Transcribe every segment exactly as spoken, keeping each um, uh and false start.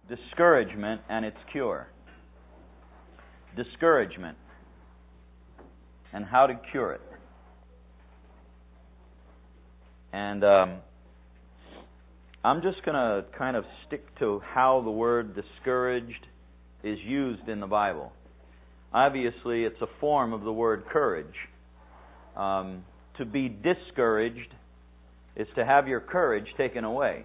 discouragement and its cure. Discouragement and how to cure it. And um, I'm just going to kind of stick to how the word discouraged is used in the Bible. Obviously, it's a form of the word courage. Um, to be discouraged is to have your courage taken away.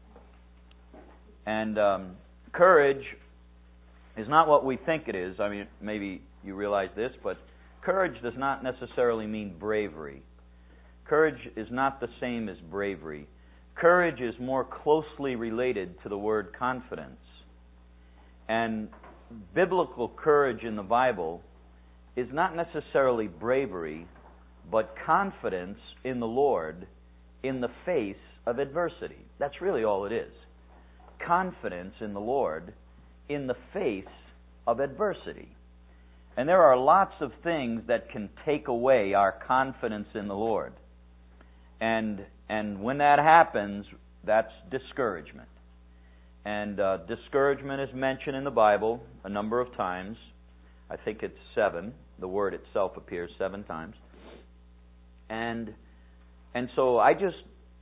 And um, courage is not what we think it is. I mean, maybe you realize this, but courage does not necessarily mean bravery. Courage is not the same as bravery. Courage is more closely related to the word confidence. And biblical courage in the Bible is not necessarily bravery, but confidence in the Lord in the face of adversity. That's really all it is. Confidence in the Lord in the face of adversity. And there are lots of things that can take away our confidence in the Lord. And and when that happens, that's discouragement. And uh, discouragement is mentioned in the Bible a number of times. I think it's seven. The word itself appears seven times. And and so I just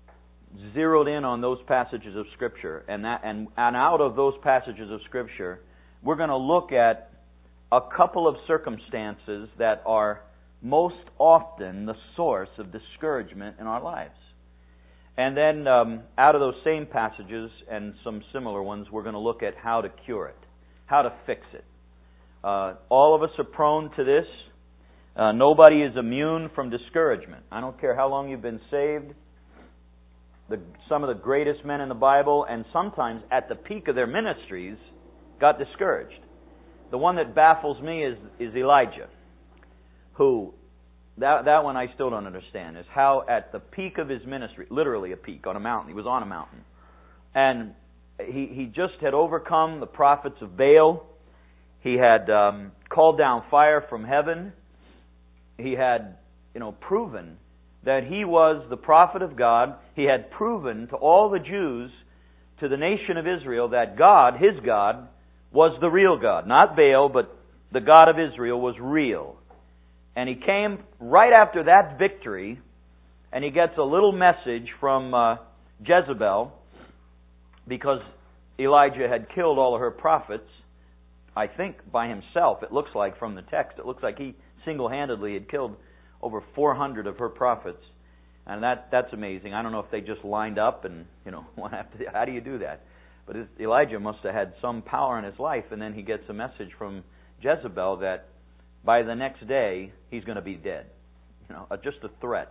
zeroed in on those passages of Scripture. And that and, and out of those passages of Scripture, we're going to look at a couple of circumstances that are most often the source of discouragement in our lives. And then um, out of those same passages and some similar ones, we're going to look at how to cure it, how to fix it. Uh, all of us are prone to this. Uh, nobody is immune from discouragement. I don't care how long you've been saved. The, some of the greatest men in the Bible, and sometimes at the peak of their ministries, got discouraged. The one that baffles me is, is Elijah, who, that, that one I still don't understand, is how at the peak of his ministry, literally a peak on a mountain, he was on a mountain, and he, he just had overcome the prophets of Baal. He had um, called down fire from heaven. He had, you know, proven that he was the prophet of God. He had proven to all the Jews, to the nation of Israel, that God, his God, was the real God. Not Baal, but the God of Israel was real. And he came right after that victory, and he gets a little message from uh, Jezebel, because Elijah had killed all of her prophets, I think by himself, it looks like from the text. It looks like he single-handedly had killed over four hundred of her prophets. And that that's amazing. I don't know if they just lined up and, you know, how do you do that? But Elijah must have had some power in his life, and then he gets a message from Jezebel that by the next day, he's going to be dead. You know, just a threat.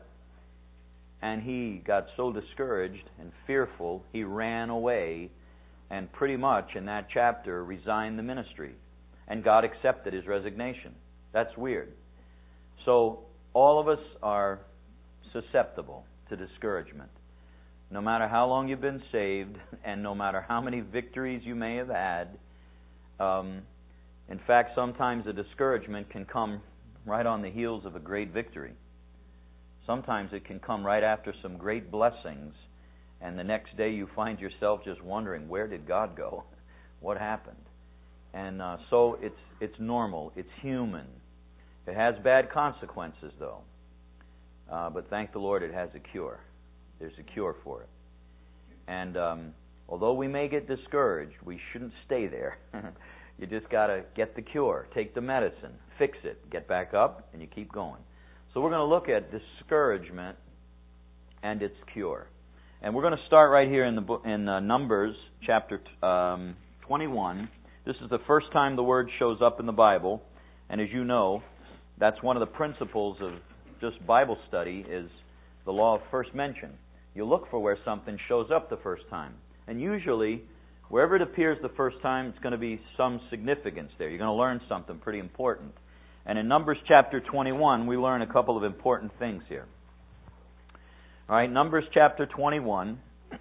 And he got so discouraged and fearful, he ran away and pretty much in that chapter resigned the ministry. And God accepted his resignation. That's weird. So all of us are susceptible to discouragement. No matter how long you've been saved, and no matter how many victories you may have had, um, in fact, sometimes a discouragement can come right on the heels of a great victory. Sometimes it can come right after some great blessings, and the next day you find yourself just wondering, where did God go? What happened? And uh, so it's it's normal. It's human. It has bad consequences, though. Uh, but thank the Lord, it has a cure. There's a cure for it. And um, although we may get discouraged, we shouldn't stay there. You just got to get the cure, take the medicine, fix it, get back up, and you keep going. So we're going to look at discouragement and its cure. And we're going to start right here in the book, in uh, Numbers chapter um, twenty-one. This is the first time the word shows up in the Bible. And as you know, that's one of the principles of just Bible study, is the law of first mention. You look for where something shows up the first time. And usually, wherever it appears the first time, it's going to be some significance there. You're going to learn something pretty important. And in Numbers chapter twenty-one, we learn a couple of important things here. All right, Numbers chapter twenty-one.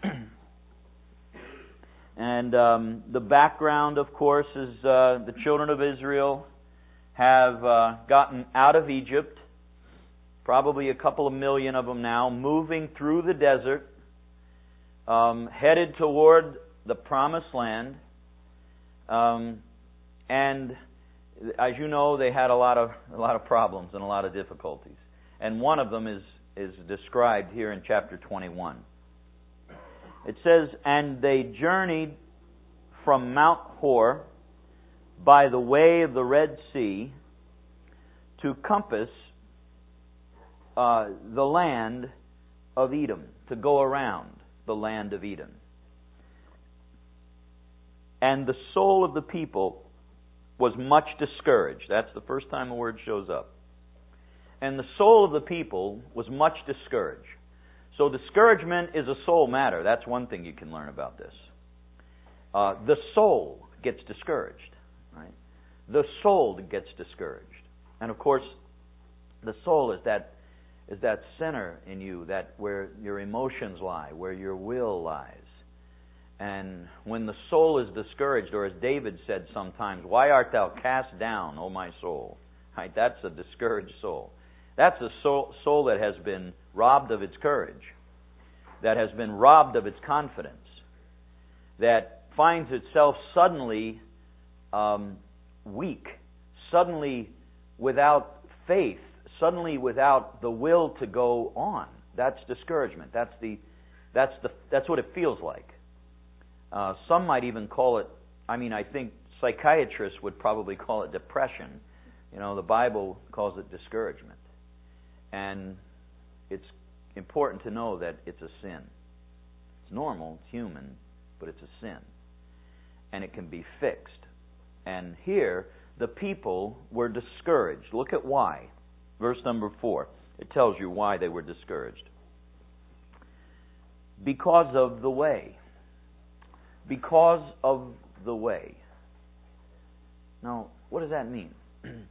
And um, the background, of course, is uh, the children of Israel have uh, gotten out of Egypt. Probably a couple of million of them now, moving through the desert, um, headed toward the Promised Land. Um, and as you know, they had a lot of a lot of problems and a lot of difficulties. And one of them is is described here in chapter twenty-one. It says, "And they journeyed from Mount Hor by the way of the Red Sea to compass uh, the land of Edom," to go around the land of Edom. "And the soul of the people was much discouraged." That's the first time the word shows up. And the soul of the people was much discouraged. So discouragement is a soul matter. That's one thing you can learn about this. Uh, the soul gets discouraged, right? The soul gets discouraged. And of course, the soul is that is that center in you, that where your emotions lie, where your will lies. And when the soul is discouraged, or as David said sometimes, "Why art thou cast down, O my soul?" Right? That's a discouraged soul. That's a soul, soul that has been robbed of its courage, that has been robbed of its confidence, that finds itself suddenly um, weak, suddenly without faith, suddenly without the will to go on. That's discouragement. That's the that's the that's what it feels like. Uh, some might even call it, I mean, I think psychiatrists would probably call it depression. You know, the Bible calls it discouragement. And it's important to know that it's a sin. It's normal, it's human, but it's a sin. And it can be fixed. And here, the people were discouraged. Look at why. Verse number four. It tells you why they were discouraged. Because of the way. Because of the way. Now, what does that mean?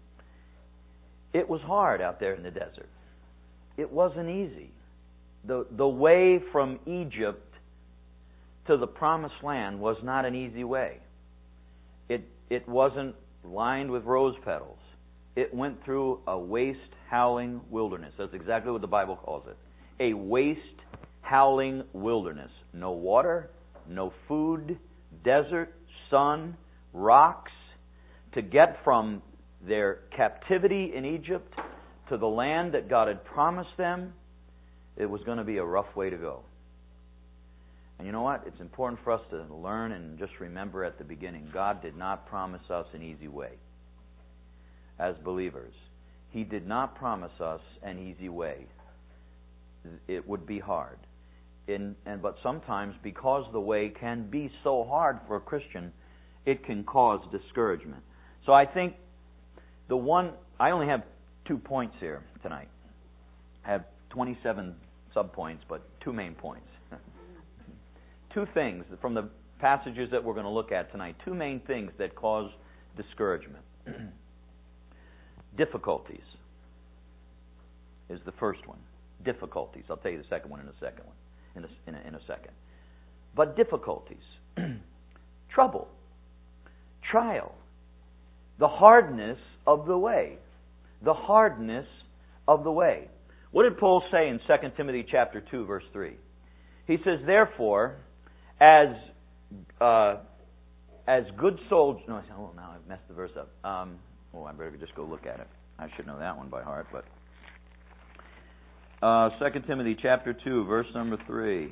It was hard out there in the desert. It wasn't easy. The, the way from Egypt to the Promised Land was not an easy way. It, it wasn't lined with rose petals. It went through a waste, howling wilderness. That's exactly what the Bible calls it. A waste, howling wilderness. No water, no food, desert, sun, rocks. To get from their captivity in Egypt to the land that God had promised them, it was going to be a rough way to go. And you know what? It's important for us to learn and just remember at the beginning, God did not promise us an easy way. As believers, He did not promise us an easy way. It would be hard. In, and but sometimes, because the way can be so hard for a Christian, it can cause discouragement. So I think the one, I only have two points here tonight. I have twenty-seven subpoints, but two main points. Two things from the passages that we're going to look at tonight. Two main things that cause discouragement. Difficulties is the first one. Difficulties. I'll tell you the second one in a second one. In a, in a, in a second. But difficulties. Trouble. Trial. The hardness of the way. The hardness of the way. What did Paul say in Second Timothy chapter two, verse three? He says, "Therefore, as uh, as good soldiers..." No, oh, now I've messed the verse up. Um, oh, I better just go look at it. I should know that one by heart, but uh, Second Timothy chapter two, verse number three.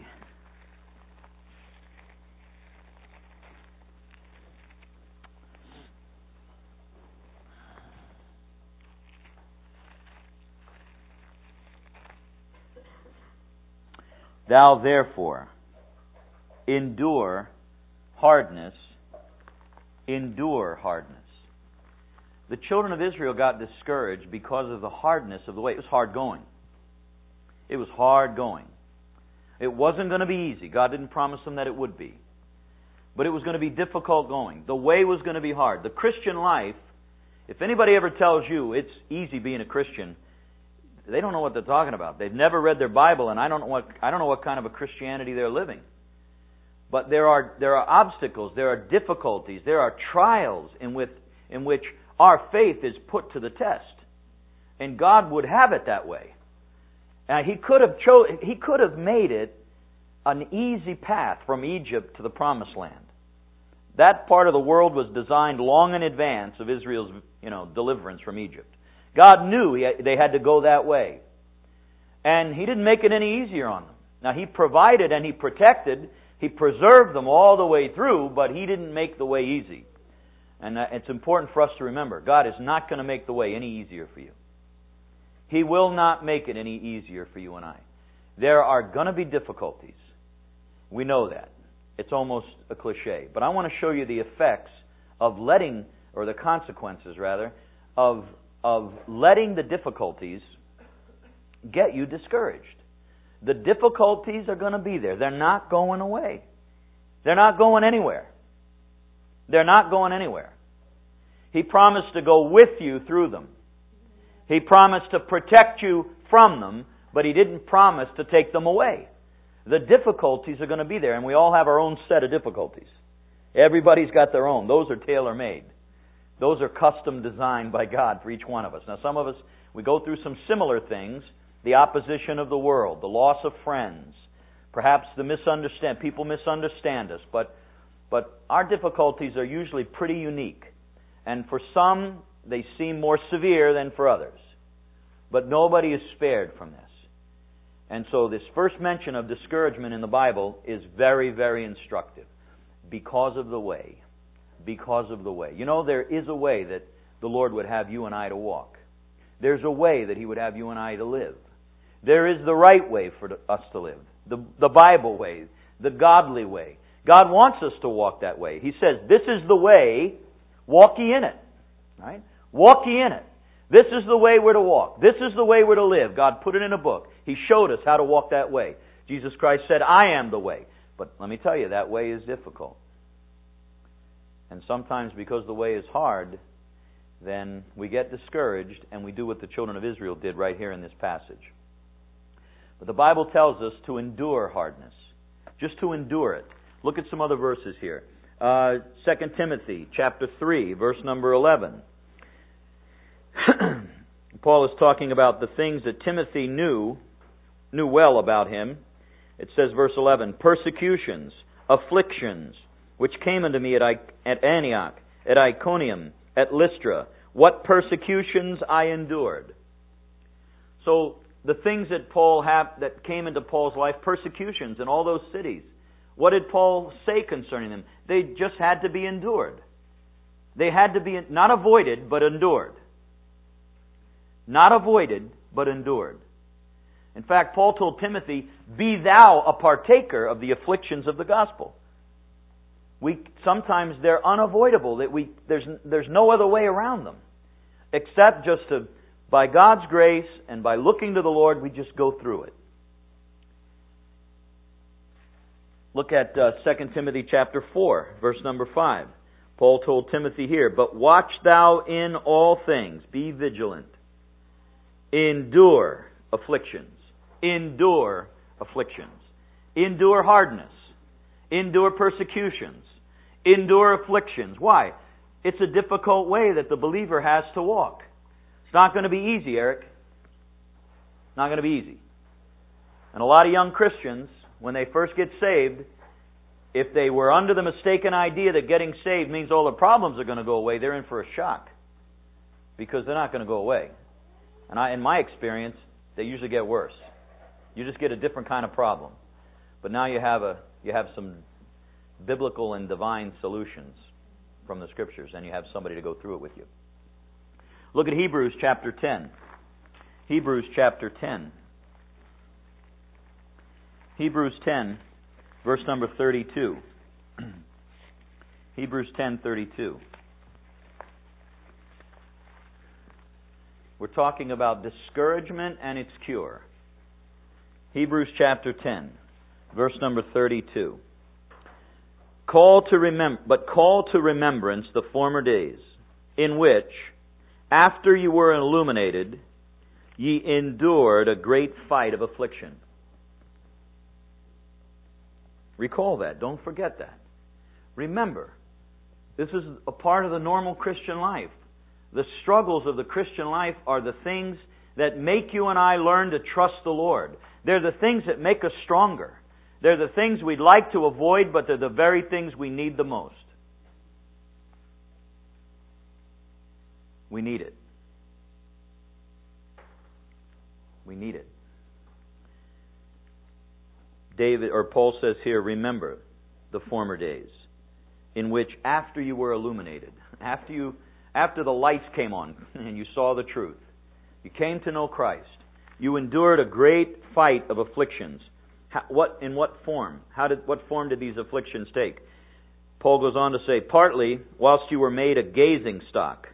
"Thou therefore endure hardness, endure hardness." The children of Israel got discouraged because of the hardness of the way. It was hard going. It was hard going. It wasn't going to be easy. God didn't promise them that it would be. But it was going to be difficult going. The way was going to be hard. The Christian life, if anybody ever tells you it's easy being a Christian, they don't know what they're talking about. They've never read their Bible, and I don't know what I don't know what kind of a Christianity they're living. But there are there are obstacles, there are difficulties, there are trials in which in which our faith is put to the test, and God would have it that way. And He could have cho- He could have made it an easy path from Egypt to the Promised Land, That part of the world was designed long in advance of Israel's, you know, deliverance from Egypt. God knew he had, they had to go that way. And He didn't make it any easier on them. Now, He provided and He protected, He preserved them all the way through, but He didn't make the way easy. And it's important for us to remember, God is not going to make the way any easier for you. He will not make it any easier for you and I. There are going to be difficulties. We know that. It's almost a cliche. But I want to show you the effects of letting, or the consequences rather, of, of letting the difficulties get you discouraged. The difficulties are going to be there. They're not going away. They're not going anywhere. They're not going anywhere. He promised to go with you through them. He promised to protect you from them, but He didn't promise to take them away. The difficulties are going to be there, and we all have our own set of difficulties. Everybody's got their own. Those are tailor-made. Those are custom designed by God for each one of us. Now, some of us, we go through some similar things. The opposition of the world, the loss of friends, perhaps the misunderstand. People misunderstand us, but but our difficulties are usually pretty unique. And for some, they seem more severe than for others. But nobody is spared from this. And so this first mention of discouragement in the Bible is very, very instructive. Because of the way. Because of the way. You know, there is a way that the Lord would have you and I to walk. There's a way that He would have you and I to live. There is the right way for us to live. The, the Bible way. The godly way. God wants us to walk that way. He says, this is the way, walk ye in it. Right? Walk ye in it. This is the way we're to walk. This is the way we're to live. God put it in a book. He showed us how to walk that way. Jesus Christ said, I am the way. But let me tell you, that way is difficult. And sometimes because the way is hard, then we get discouraged and we do what the children of Israel did right here in this passage. But the Bible tells us to endure hardness. Just to endure it. Look at some other verses here. Uh, Second Timothy chapter three, verse number eleven. Paul is talking about the things that Timothy knew, knew well about him. It says, verse eleven, persecutions, afflictions, which came unto me at, I- at Antioch, at Iconium, at Lystra. What persecutions I endured. So, the things that Paul have, that came into Paul's life, persecutions in all those cities. What did Paul say concerning them? They just had to be endured. They had to be, not avoided, but endured. Not avoided, but endured. In fact, Paul told Timothy, be thou a partaker of the afflictions of the gospel. We sometimes they're unavoidable. That we there's there's no other way around them, except just to, by God's grace and by looking to the Lord, we just go through it. Look at uh, Second Timothy chapter four, verse number five. Paul told Timothy here, but watch thou in all things, be vigilant. Endure afflictions. Endure afflictions. Endure hardness. Endure persecutions. Endure afflictions. Why? It's a difficult way that the believer has to walk. It's not going to be easy, Eric. Not going to be easy. And a lot of young Christians, when they first get saved, if they were under the mistaken idea that getting saved means all the problems are going to go away, they're in for a shock. Because they're not going to go away. And I, in my experience, they usually get worse. You just get a different kind of problem. But now you have a you have some biblical and divine solutions from the Scriptures, and you have somebody to go through it with you. Look at Hebrews chapter ten. Hebrews chapter ten. Hebrews ten, verse number thirty-two. Hebrews ten, thirty-two. We're talking about discouragement and its cure. Hebrews chapter ten, verse number thirty-two. Call to remem- but call to remembrance the former days, in which, after you were illuminated, ye endured a great fight of affliction. Recall that. Don't forget that. Remember, this is a part of the normal Christian life. The struggles of the Christian life are the things that make you and I learn to trust the Lord. They're the things that make us stronger. They're the things we'd like to avoid, but they're the very things we need the most. We need it. We need it. David or Paul says here, remember the former days in which after you were illuminated, after you after the lights came on and you saw the truth, you came to know Christ, you endured a great fight of afflictions. How, what in what form? How did what form did these afflictions take? Paul goes on to say, partly whilst you were made a gazing stock.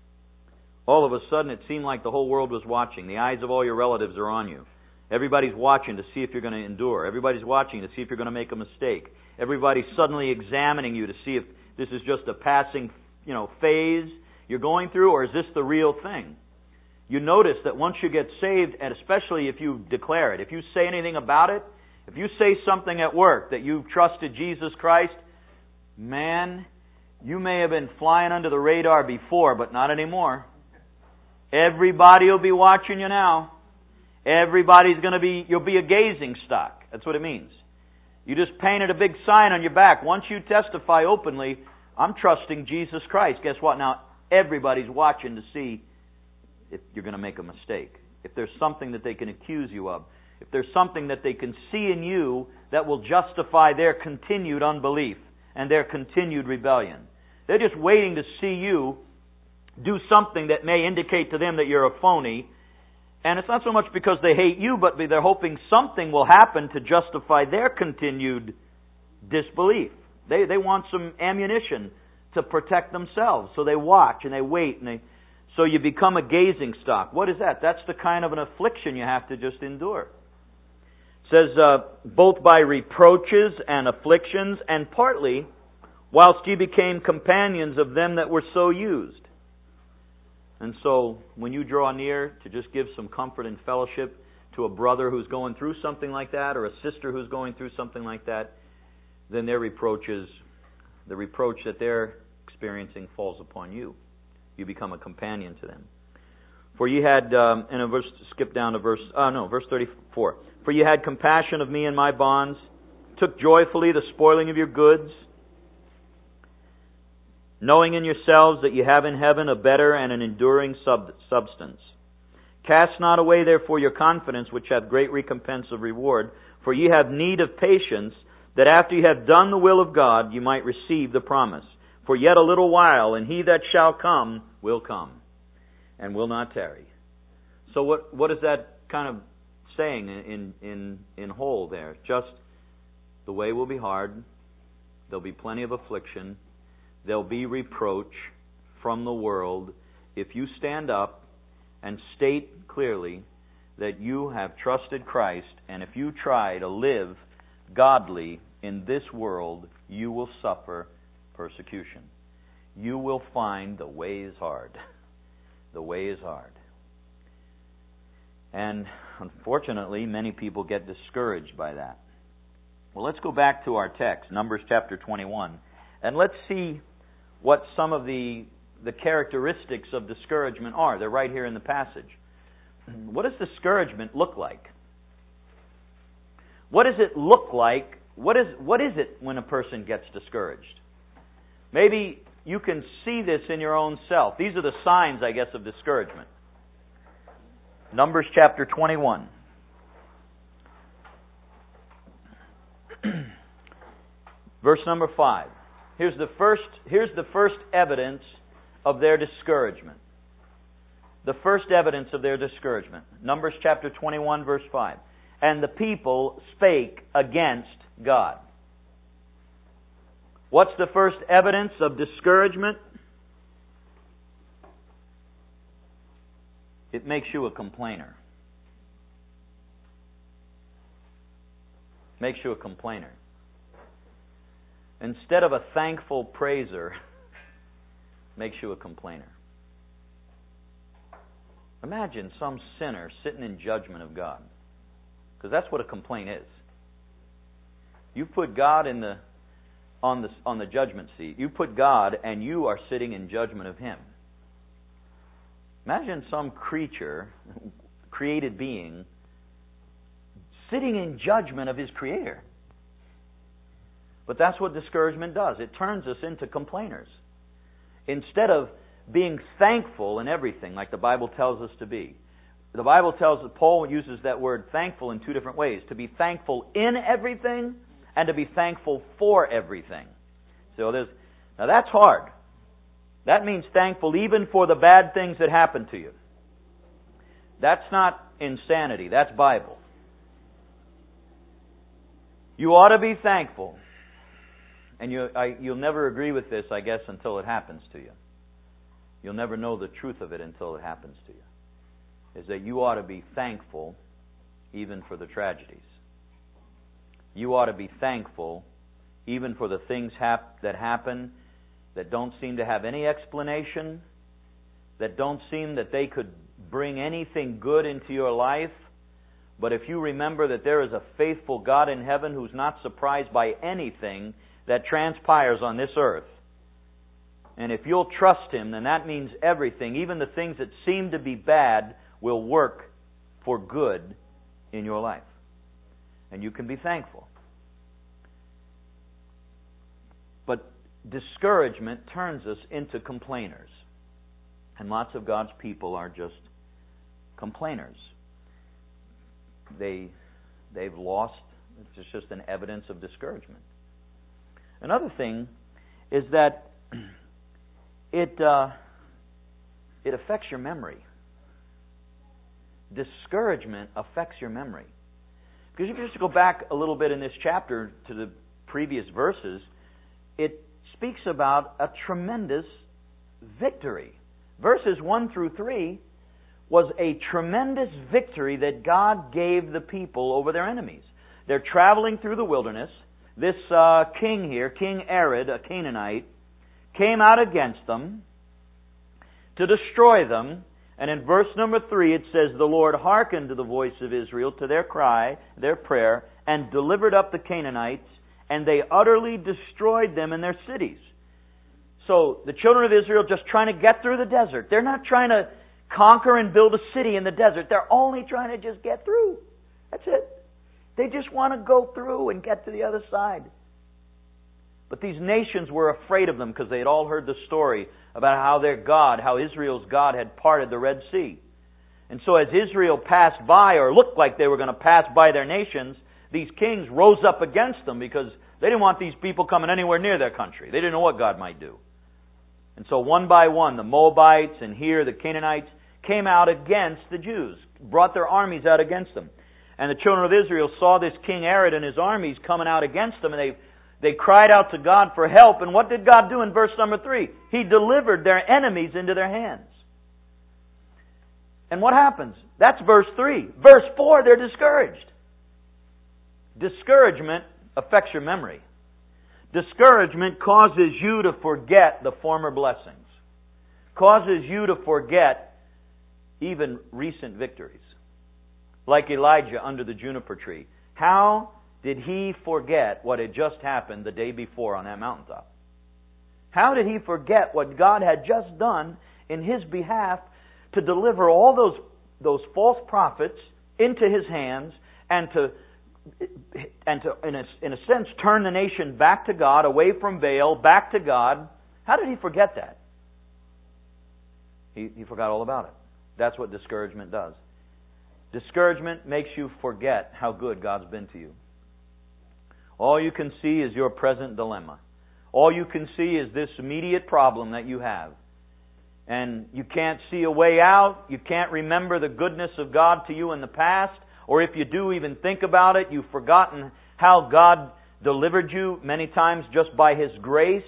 All of a sudden it seemed like the whole world was watching. The eyes of all your relatives are on you. Everybody's watching to see if you're going to endure. Everybody's watching to see if you're going to make a mistake. Everybody's suddenly examining you to see if this is just a passing, you know, phase you're going through, or is this the real thing? You notice that once you get saved, and especially if you declare it, if you say anything about it, if you say something at work that you've trusted Jesus Christ, man, you may have been flying under the radar before, but not anymore. Everybody will be watching you now. Everybody's going to be, you'll be a gazing stock. That's what it means. You just painted a big sign on your back. Once you testify openly, I'm trusting Jesus Christ. Guess what? Now everybody's watching to see if you're going to make a mistake. If there's something that they can accuse you of. If there's something that they can see in you that will justify their continued unbelief and their continued rebellion. They're just waiting to see you do something that may indicate to them that you're a phony. And it's not so much because they hate you, but they're hoping something will happen to justify their continued disbelief. They they want some ammunition to protect themselves. So they watch and they wait. and they So you become a gazing stock. What is that? That's the kind of an affliction you have to just endure. It says, uh, both by reproaches and afflictions, and partly whilst ye became companions of them that were so used. And so, when you draw near to just give some comfort and fellowship to a brother who's going through something like that, or a sister who's going through something like that, then their reproaches, the reproach that they're experiencing falls upon you. You become a companion to them. For you had, um, in a verse, skip down to verse, uh, no, verse thirty-four. For you had compassion of me and my bonds, took joyfully the spoiling of your goods, knowing in yourselves that you have in heaven a better and an enduring sub- substance. Cast not away therefore your confidence, which hath great recompense of reward, for ye have need of patience, that after you have done the will of God, you might receive the promise. For yet a little while, and he that shall come will come, and will not tarry. So what what is that kind of saying in in in whole there? Just the way will be hard, there'll be plenty of affliction, there'll be reproach from the world if you stand up and state clearly that you have trusted Christ, and if you try to live godly in this world, you will suffer persecution. You will find the way is hard. The way is hard. And unfortunately, many people get discouraged by that. Well, let's go back to our text, Numbers chapter twenty-one, and let's see what some of the, the characteristics of discouragement are. They're right here in the passage. What does discouragement look like? What does it look like? What is, what is it when a person gets discouraged? Maybe you can see this in your own self. These are the signs, I guess, of discouragement. Numbers chapter twenty-one. Verse number five. Here's the first, here's the first evidence of their discouragement. The first evidence of their discouragement. Numbers chapter twenty-one, verse five. And the people spake against God. What's the first evidence of discouragement? It makes you a complainer. Makes you a complainer. Instead of a thankful praiser, makes you a complainer. Imagine some sinner sitting in judgment of God. Because that's what a complaint is. You put God in the on the on the judgment seat. You put God and you are sitting in judgment of Him. Imagine some creature, created being, sitting in judgment of his Creator. But that's what discouragement does. It turns us into complainers. Instead of being thankful in everything, like the Bible tells us to be. The Bible tells us, Paul uses that word thankful in two different ways. To be thankful in everything and to be thankful for everything. So there's, now that's hard. That means thankful even for the bad things that happen to you. That's not insanity. That's Bible. You ought to be thankful. And you, I, you'll never agree with this, I guess, until it happens to you. You'll never know the truth of it until it happens to you. Is that you ought to be thankful even for the tragedies. You ought to be thankful even for the things hap- that happen that don't seem to have any explanation, that don't seem that they could bring anything good into your life. But if you remember that there is a faithful God in heaven who's not surprised by anything that transpires on this earth, and if you'll trust Him, then that means everything, even the things that seem to be bad, will work for good in your life. And you can be thankful. But discouragement turns us into complainers. And lots of God's people are just complainers. They, they've lost. It's just an evidence of discouragement. Another thing is that it uh, it affects your memory. Discouragement affects your memory. Because if you just go back a little bit in this chapter to the previous verses, it speaks about a tremendous victory. Verses one through three was a tremendous victory that God gave the people over their enemies. They're traveling through the wilderness. This uh, king here, King Herod, a Canaanite, came out against them to destroy them. And in verse number three it says, "The Lord hearkened to the voice of Israel, to their cry, their prayer, and delivered up the Canaanites, and they utterly destroyed them in their cities." So the children of Israel just trying to get through the desert. They're not trying to conquer and build a city in the desert. They're only trying to just get through. That's it. They just want to go through and get to the other side. But these nations were afraid of them because they had all heard the story about how their God, how Israel's God had parted the Red Sea. And so as Israel passed by, or looked like they were going to pass by their nations, these kings rose up against them because they didn't want these people coming anywhere near their country. They didn't know what God might do. And so one by one, the Moabites and here the Canaanites came out against the Jews, brought their armies out against them. And the children of Israel saw this King Herod and his armies coming out against them, and they They cried out to God for help. And what did God do in verse number three? He delivered their enemies into their hands. And what happens? That's verse three. Verse four, they're discouraged. Discouragement affects your memory. Discouragement causes you to forget the former blessings. Causes you to forget even recent victories. Like Elijah under the juniper tree. How did he forget what had just happened the day before on that mountaintop? How did he forget what God had just done in his behalf to deliver all those, those false prophets into his hands and to, and to in, a, in a sense, turn the nation back to God, away from Baal, back to God? How did he forget that? He, he forgot all about it. That's what discouragement does. Discouragement makes you forget how good God's been to you. All you can see is your present dilemma. All you can see is this immediate problem that you have. And you can't see a way out. You can't remember the goodness of God to you in the past. Or if you do even think about it, you've forgotten how God delivered you many times just by His grace.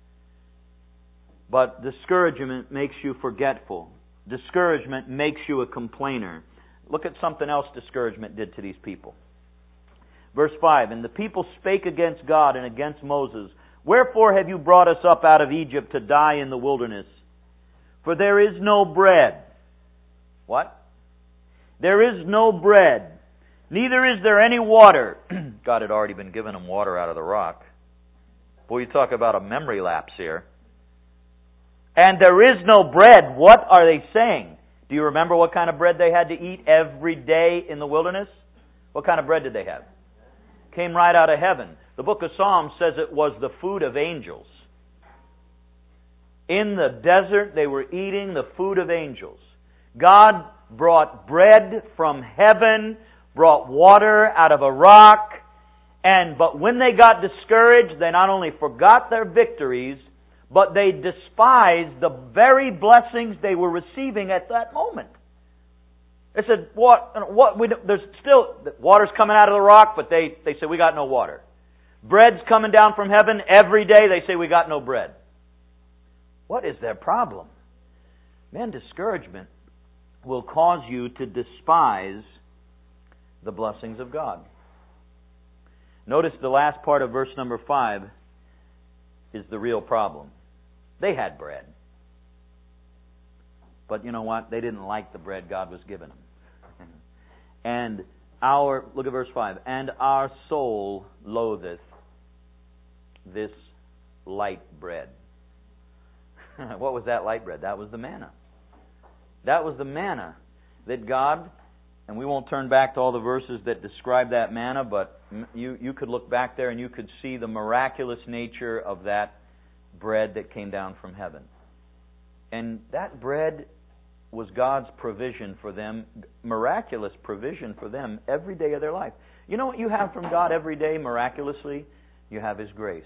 But discouragement makes you forgetful. Discouragement makes you a complainer. Look at something else discouragement did to these people. Verse five, "And the people spake against God and against Moses, Wherefore have you brought us up out of Egypt to die in the wilderness? For there is no bread." What? "There is no bread, neither is there any water." God had already been giving them water out of the rock. Boy, you talk about a memory lapse here. "And there is no bread." What are they saying? Do you remember what kind of bread they had to eat every day in the wilderness? What kind of bread did they have? Came right out of heaven. The book of Psalms says it was the food of angels. In the desert, they were eating the food of angels. God brought bread from heaven, brought water out of a rock, and but when they got discouraged, they not only forgot their victories, but they despised the very blessings they were receiving at that moment. They said, "What? What? We, there's still water's coming out of the rock," but they they say, "We got no water." Bread's coming down from heaven every day. They say, "We got no bread." What is their problem? Man, discouragement will cause you to despise the blessings of God. Notice the last part of verse number five is the real problem. They had bread. But you know what? They didn't like the bread God was giving them. And our, look at verse five, and our soul loatheth this light bread. What was that light bread? That was the manna. That was the manna that God, and we won't turn back to all the verses that describe that manna, but you, you could look back there and you could see the miraculous nature of that bread that came down from heaven. And that bread was God's provision for them, miraculous provision for them every day of their life. You know what you have from God every day miraculously? You have His grace.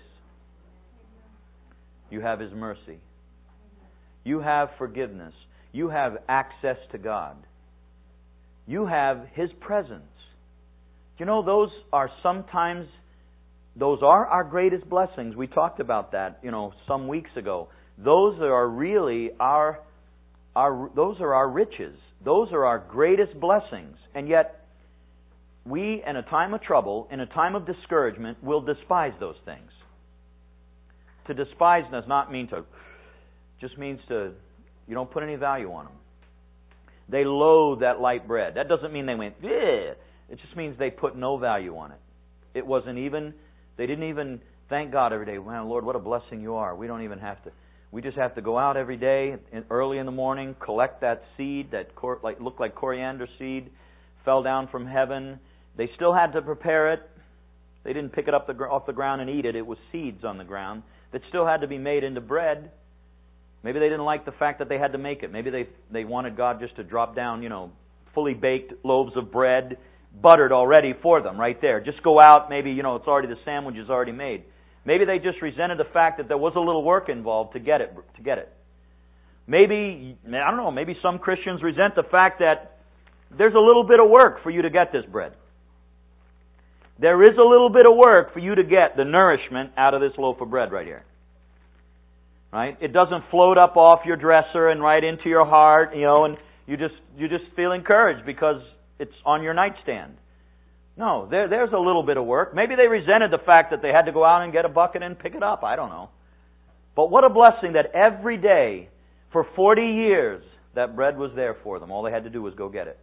You have His mercy. You have forgiveness. You have access to God. You have His presence. You know, those are sometimes, those are our greatest blessings. We talked about that, you know, some weeks ago. Those are really our, our, those are our riches. Those are our greatest blessings. And yet, we, in a time of trouble, in a time of discouragement, will despise those things. To despise does not mean to, just means to, you don't put any value on them. They loathe that light bread. That doesn't mean they went, yeah. It just means they put no value on it. It wasn't even, they didn't even thank God every day. Well, Lord, what a blessing you are. We don't even have to, we just have to go out every day, early in the morning, collect that seed that cor- like looked like coriander seed, fell down from heaven. They still had to prepare it. They didn't pick it up the, off the ground and eat it. It was seeds on the ground that still had to be made into bread. Maybe they didn't like the fact that they had to make it. Maybe they, they wanted God just to drop down, you know, fully baked loaves of bread, buttered already for them right there. Just go out, maybe, you know, it's already, the sandwich is already made. Maybe they just resented the fact that there was a little work involved to get it. To get it. Maybe, I don't know, maybe some Christians resent the fact that there's a little bit of work for you to get this bread. There is a little bit of work for you to get the nourishment out of this loaf of bread right here. Right? It doesn't float up off your dresser and right into your heart, you know, and you just you just feel encouraged because it's on your nightstand. No, there there's a little bit of work. Maybe they resented the fact that they had to go out and get a bucket and pick it up. I don't know. But what a blessing that every day for forty years that bread was there for them. All they had to do was go get it.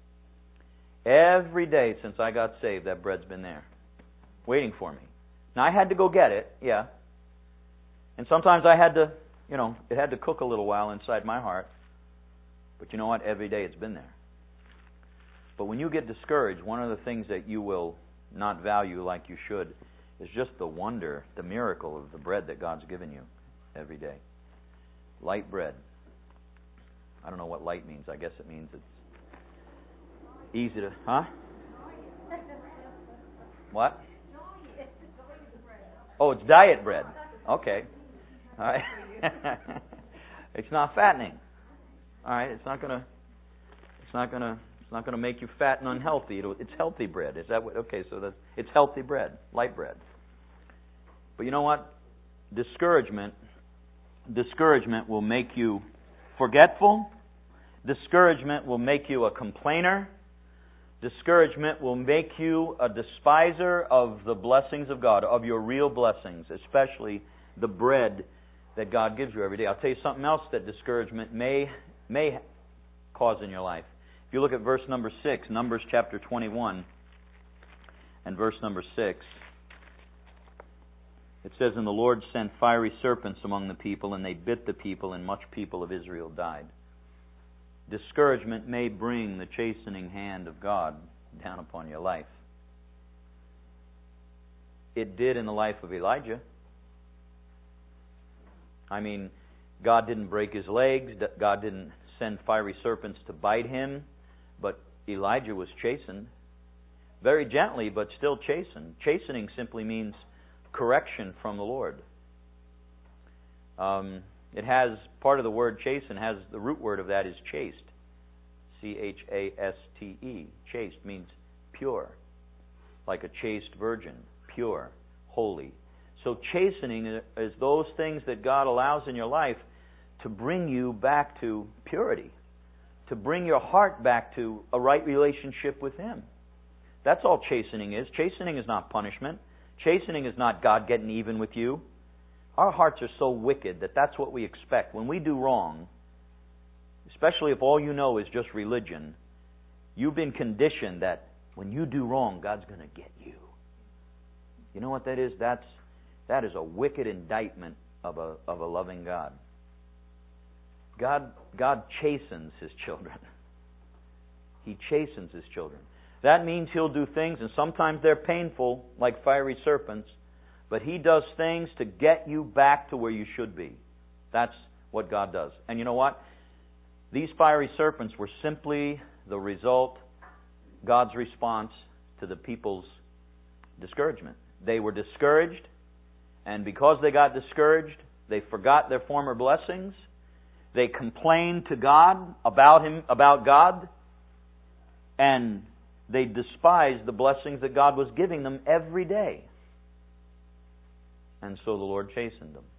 Every day since I got saved, that bread's been there, waiting for me. Now, I had to go get it, yeah. And sometimes I had to, you know, it had to cook a little while inside my heart. But you know what? Every day it's been there. But when you get discouraged, one of the things that you will not value like you should is just the wonder, the miracle of the bread that God's given you every day. Light bread. I don't know what light means. I guess it means it's easy to, huh? What? Oh, it's diet bread. Okay. All right. It's not fattening. All right. It's not gonna. It's not gonna. It's not gonna make you fat and unhealthy. It'll, it's healthy bread. Is that what? Okay. So that's it's healthy bread, light bread. But you know what? Discouragement. Discouragement will make you forgetful. Discouragement will make you a complainer. Discouragement will make you a despiser of the blessings of God, of your real blessings, especially the bread that God gives you every day. I'll tell you something else that discouragement may may cause in your life. If you look at verse number six, Numbers chapter twenty-one, and verse number six, it says, "And the Lord sent fiery serpents among the people, and they bit the people, and much people of Israel died." Discouragement may bring the chastening hand of God down upon your life. It did in the life of Elijah. I mean, God didn't break his legs. God didn't send fiery serpents to bite him. But Elijah was chastened. Very gently, but still chastened. Chastening simply means correction from the Lord. Um, it has, part of the word chasten has, the root word of that is chaste. C H A S T E. Chaste means pure. Like a chaste virgin. Pure. Holy. So chastening is those things that God allows in your life to bring you back to purity. To bring your heart back to a right relationship with Him. That's all chastening is. Chastening is not punishment. Chastening is not God getting even with you. Our hearts are so wicked that that's what we expect. When we do wrong, especially if all you know is just religion, you've been conditioned that when you do wrong, God's going to get you. You know what that is? That's that is a wicked indictment of a of a loving God. God God chastens His children. He chastens His children. That means He'll do things, and sometimes they're painful, like fiery serpents, but He does things to get you back to where you should be. That's what God does. And you know what? These fiery serpents were simply the result, God's response to the people's discouragement. They were discouraged, and because they got discouraged, they forgot their former blessings. They complained to God about Him, about God, and they despised the blessings that God was giving them every day. And so the Lord chastened them.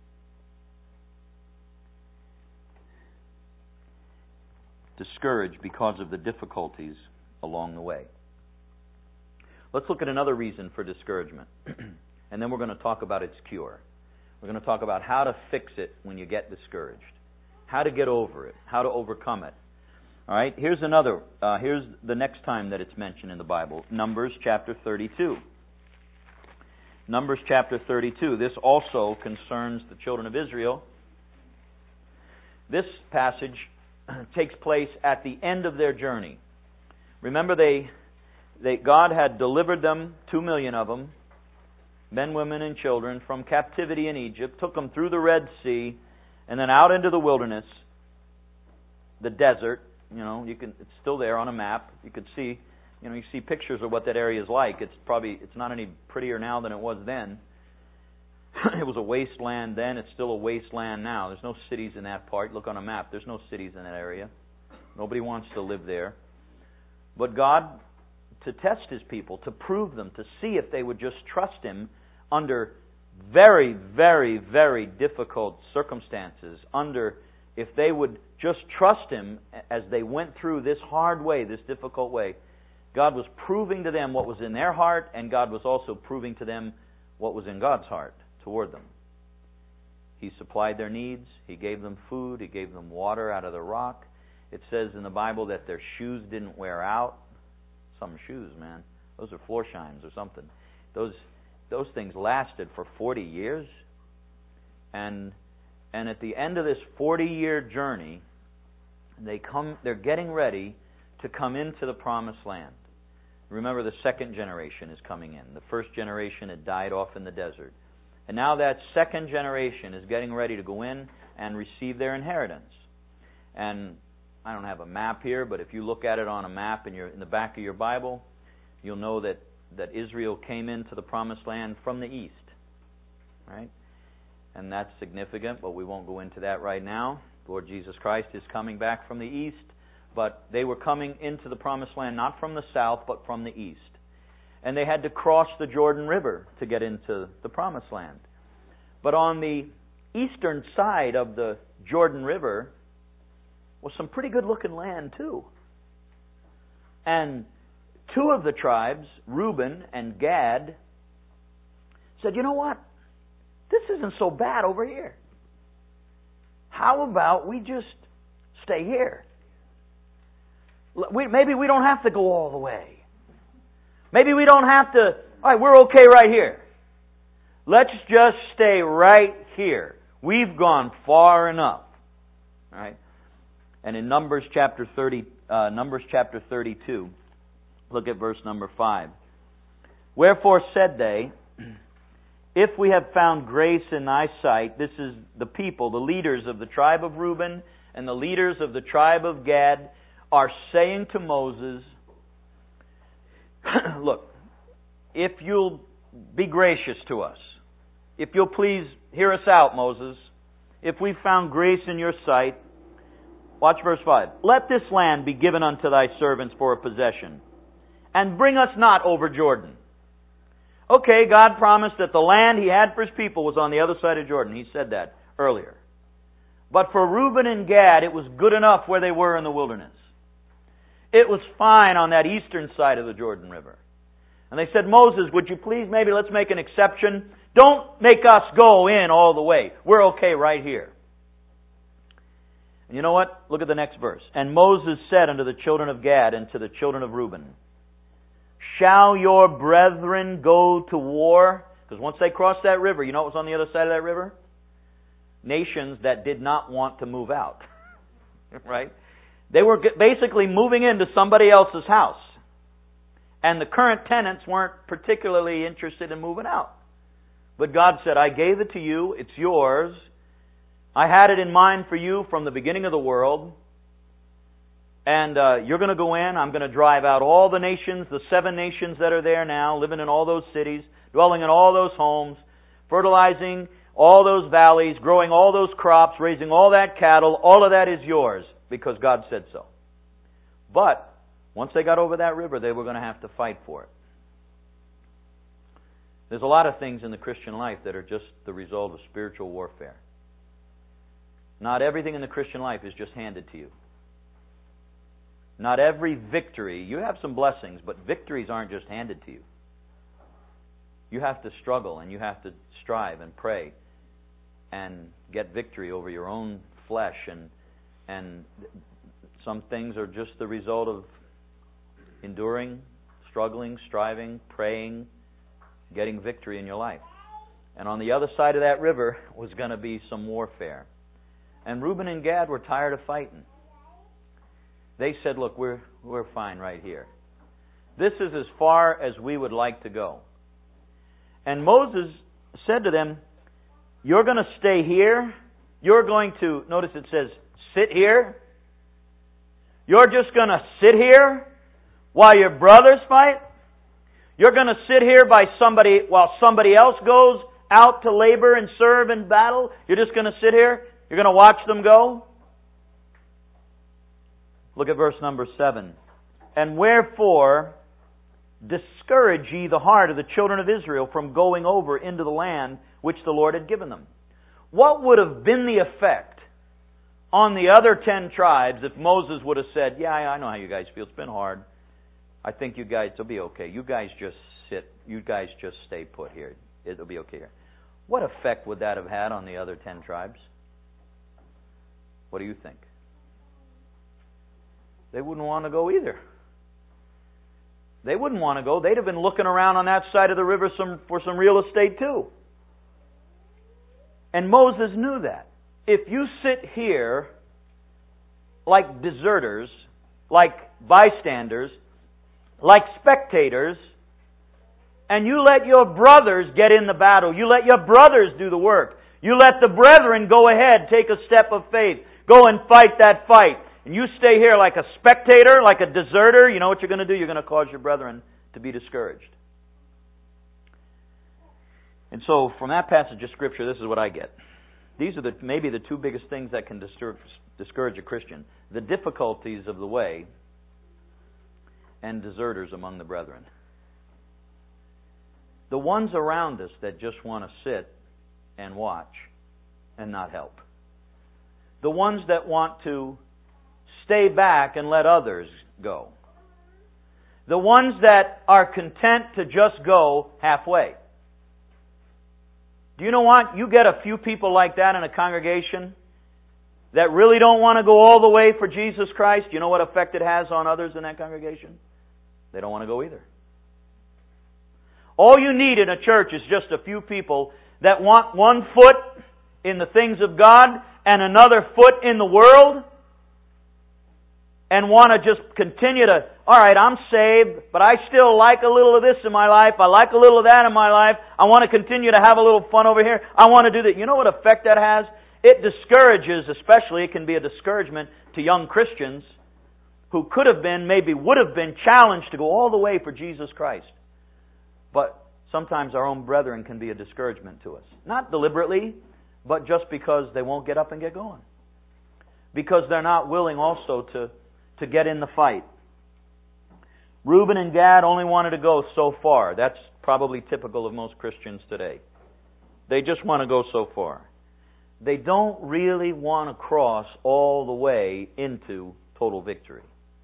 Discouraged because of the difficulties along the way. Let's look at another reason for discouragement. And then we're going to talk about its cure. We're going to talk about how to fix it when you get discouraged. How to get over it. How to overcome it. All right, here's another. Uh, here's the next time that it's mentioned in the Bible. Numbers chapter thirty-two. Numbers chapter thirty-two. This also concerns the children of Israel. This passage takes place at the end of their journey. Remember, they, they God had delivered them, two million of them, men, women, and children, from captivity in Egypt, took them through the Red Sea, and then out into the wilderness, the desert. You know, you can. It's still there on a map. You could see, you know, you see pictures of what that area is like. It's probably, it's not any prettier now than it was then. It was a wasteland then. It's still a wasteland now. There's no cities in that part. Look on a map. There's no cities in that area. Nobody wants to live there. But God, to test His people, to prove them, to see if they would just trust Him under very, very, very difficult circumstances, under if they would just trust Him as they went through this hard way, this difficult way, God was proving to them what was in their heart, and God was also proving to them what was in God's heart toward them. He supplied their needs. He gave them food. He gave them water out of the rock. It says in the Bible that their shoes didn't wear out. Some shoes, man. Those are Florsheim's or something. Those those things lasted for forty years. And and at the end of this forty-year journey, they come. They're getting ready to come into the Promised Land. Remember, the second generation is coming in. The first generation had died off in the desert. And now that second generation is getting ready to go in and receive their inheritance. And I don't have a map here, but if you look at it on a map in your in the back of your Bible, you'll know that, that Israel came into the Promised Land from the east. Right? And that's significant, but we won't go into that right now. Lord Jesus Christ is coming back from the east, but they were coming into the Promised Land not from the south, but from the east. And they had to cross the Jordan River to get into the Promised Land. But on the eastern side of the Jordan River was some pretty good-looking land, too. And two of the tribes, Reuben and Gad, said, you know what? This isn't so bad over here. How about we just stay here? We, maybe we don't have to go all the way. Maybe we don't have to, all right, we're okay right here. Let's just stay right here. We've gone far enough. All right? And in Numbers chapter thirty, uh, Numbers chapter thirty-two, look at verse number five. Wherefore said they, if we have found grace in thy sight, this is the people, the leaders of the tribe of Reuben and the leaders of the tribe of Gad are saying to Moses, look, if you'll be gracious to us, if you'll please hear us out, Moses, if we've found grace in your sight, watch verse five. Let this land be given unto thy servants for a possession, and bring us not over Jordan. Okay, God promised that the land He had for His people was on the other side of Jordan. He said that earlier. But for Reuben and Gad, it was good enough where they were in the wilderness. It was fine on that eastern side of the Jordan River. And they said, Moses, would you please, maybe let's make an exception. Don't make us go in all the way. We're okay right here. And you know what? Look at the next verse. And Moses said unto the children of Gad and to the children of Reuben, shall your brethren go to war? Because once they crossed that river, you know what was on the other side of that river? Nations that did not want to move out. Right? They were basically moving into somebody else's house. And the current tenants weren't particularly interested in moving out. But God said, I gave it to you, it's yours. I had it in mind for you from the beginning of the world. And uh, you're going to go in. I'm going to drive out all the nations, the seven nations that are there now, living in all those cities, dwelling in all those homes, fertilizing all those valleys, growing all those crops, raising all that cattle. All of that is yours because God said so. But once they got over that river, they were going to have to fight for it. There's a lot of things in the Christian life that are just the result of spiritual warfare. Not everything in the Christian life is just handed to you. Not every victory, you have some blessings, but victories aren't just handed to you. You have to struggle and you have to strive and pray and get victory over your own flesh, and and some things are just the result of enduring, struggling, striving, praying, getting victory in your life. And on the other side of that river was going to be some warfare. And Reuben and Gad were tired of fighting. They said, look, we're we're fine right here. This is as far as we would like to go. And Moses said to them, you're going to stay here. You're going to, notice it says, sit here. You're just going to sit here while your brothers fight. You're going to sit here by somebody while somebody else goes out to labor and serve in battle. You're just going to sit here. You're going to watch them go. Look at verse number seven. And wherefore discourage ye the heart of the children of Israel from going over into the land which the Lord had given them. What would have been the effect on the other ten tribes if Moses would have said, yeah, I know how you guys feel. It's been hard. I think you guys will be okay. You guys just sit. You guys just stay put here. It'll be okay here. What effect would that have had on the other ten tribes? What do you think? They wouldn't want to go either. They wouldn't want to go. They'd have been looking around on that side of the river some, for some real estate too. And Moses knew that. If you sit here like deserters, like bystanders, like spectators, and you let your brothers get in the battle, you let your brothers do the work, you let the brethren go ahead, take a step of faith, go and fight that fight, and you stay here like a spectator, like a deserter, you know what you're going to do? You're going to cause your brethren to be discouraged. And so, from that passage of Scripture, this is what I get. These are the maybe the two biggest things that can disturb, discourage a Christian. The difficulties of the way and deserters among the brethren. The ones around us that just want to sit and watch and not help. The ones that want to stay back and let others go. The ones that are content to just go halfway. Do you know what? You get a few people like that in a congregation that really don't want to go all the way for Jesus Christ. You know what effect it has on others in that congregation? They don't want to go either. All you need in a church is just a few people that want one foot in the things of God and another foot in the world. and want to just continue to, all right, I'm saved, but I still like a little of this in my life. I like a little of that in my life. I want to continue to have a little fun over here. I want to do that. You know what effect that has? It discourages, especially, it can be a discouragement to young Christians who could have been, maybe would have been challenged to go all the way for Jesus Christ. But sometimes our own brethren can be a discouragement to us. Not deliberately, but just because they won't get up and get going. Because they're not willing also to, to get in the fight. Reuben and Gad only wanted to go so far. That's probably typical of most Christians today. They just want to go so far. They don't really want to cross all the way into total victory.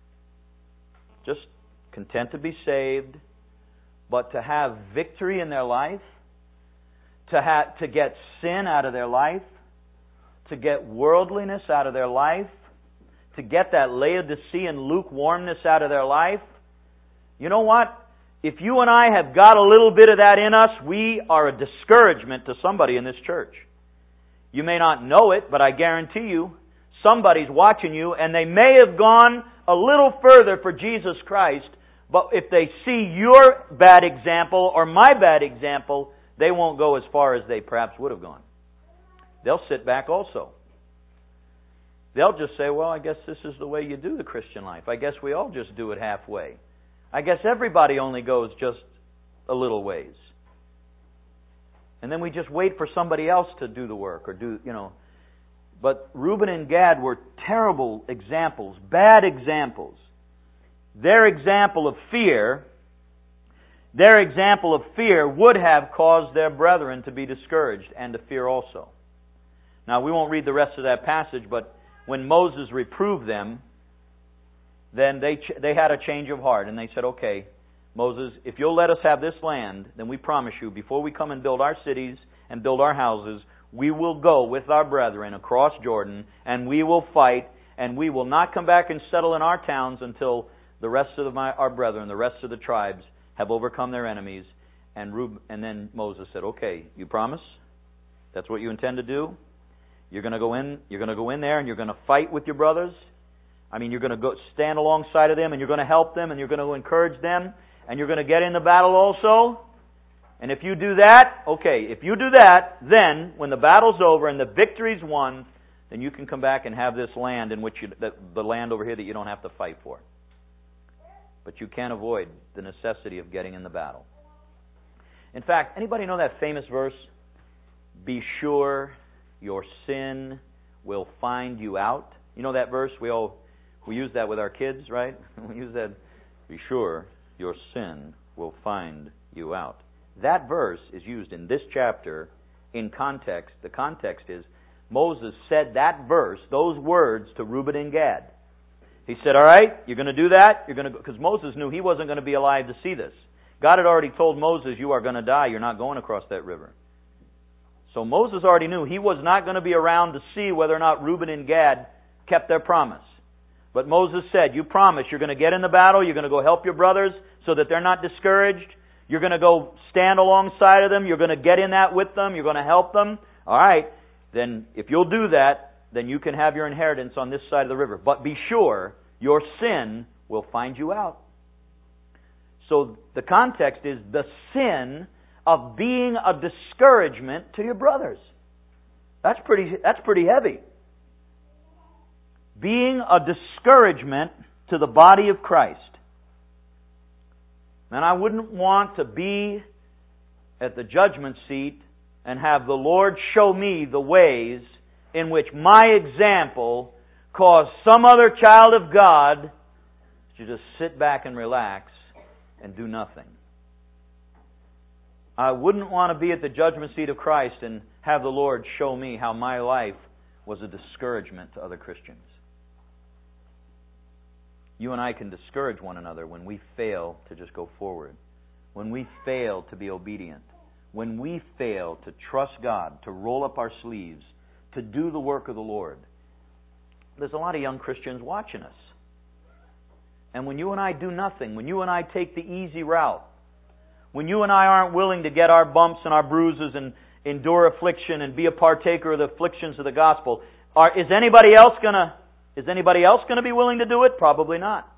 Just content to be saved, but to have victory in their life, to have, to get sin out of their life, to get worldliness out of their life, to get that Laodicean lukewarmness out of their life. You know what? If you and I have got a little bit of that in us, we are a discouragement to somebody in this church. You may not know it, but I guarantee you, somebody's watching you, and they may have gone a little further for Jesus Christ, but if they see your bad example or my bad example, they won't go as far as they perhaps would have gone. They'll sit back also. They'll just say, well, I guess this is the way you do the Christian life. I guess we all just do it halfway. I guess everybody only goes just a little ways. And then we just wait for somebody else to do the work or do, you know. But Reuben and Gad were terrible examples, bad examples. Their example of fear, their example of fear would have caused their brethren to be discouraged and to fear also. Now, we won't read the rest of that passage, but when Moses reproved them, then they they had a change of heart, and they said, okay, Moses, if you'll let us have this land, then we promise you, before we come and build our cities and build our houses, we will go with our brethren across Jordan, and we will fight, and we will not come back and settle in our towns until the rest of my, our brethren, the rest of the tribes, have overcome their enemies. And Reuben, and then Moses said, okay, you promise? That's what you intend to do? You're going to go in, you're going to go in there and you're going to fight with your brothers? I mean, you're going to go stand alongside of them, and you're going to help them, and you're going to encourage them, and you're going to get in the battle also? And if you do that, okay, if you do that, then when the battle's over and the victory's won, then you can come back and have this land in which you, the, the land over here that you don't have to fight for. But you can't avoid the necessity of getting in the battle. In fact, anybody know that famous verse? Be sure your sin will find you out. You know that verse? We all we use that with our kids, right? We use that. Be sure your sin will find you out. That verse is used in this chapter in context. The context is Moses said that verse, those words, to Reuben and Gad. He said, all right, you're going to do that? You're going to, because Moses knew he wasn't going to be alive to see this. God had already told Moses, you are going to die. You're not going across that river. So Moses already knew he was not going to be around to see whether or not Reuben and Gad kept their promise. But Moses said, you promise you're going to get in the battle, you're going to go help your brothers so that they're not discouraged. You're going to go stand alongside of them, you're going to get in that with them, you're going to help them. All right, then if you'll do that, then you can have your inheritance on this side of the river. But be sure your sin will find you out. So the context is the sin of being a discouragement to your brothers. That's pretty, that's pretty heavy. Being a discouragement to the body of Christ. And I wouldn't want to be at the judgment seat and have the Lord show me the ways in which my example caused some other child of God to just sit back and relax and do nothing. I wouldn't want to be at the judgment seat of Christ and have the Lord show me how my life was a discouragement to other Christians. You and I can discourage one another when we fail to just go forward, when we fail to be obedient, when we fail to trust God, to roll up our sleeves, to do the work of the Lord. There's a lot of young Christians watching us. And when you and I do nothing, when you and I take the easy route, when you and I aren't willing to get our bumps and our bruises and endure affliction and be a partaker of the afflictions of the gospel, are, is anybody else going to Is anybody else going to be willing to do it? Probably not.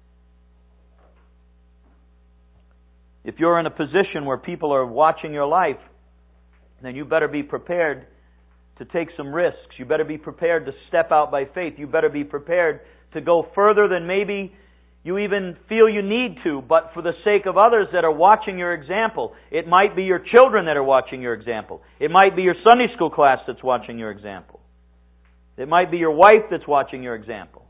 If you're in a position where people are watching your life, then you better be prepared to take some risks. You better be prepared to step out by faith. You better be prepared to go further than maybe you even feel you need to, but for the sake of others that are watching your example. It might be your children that are watching your example. It might be your Sunday school class that's watching your example. It might be your wife that's watching your example.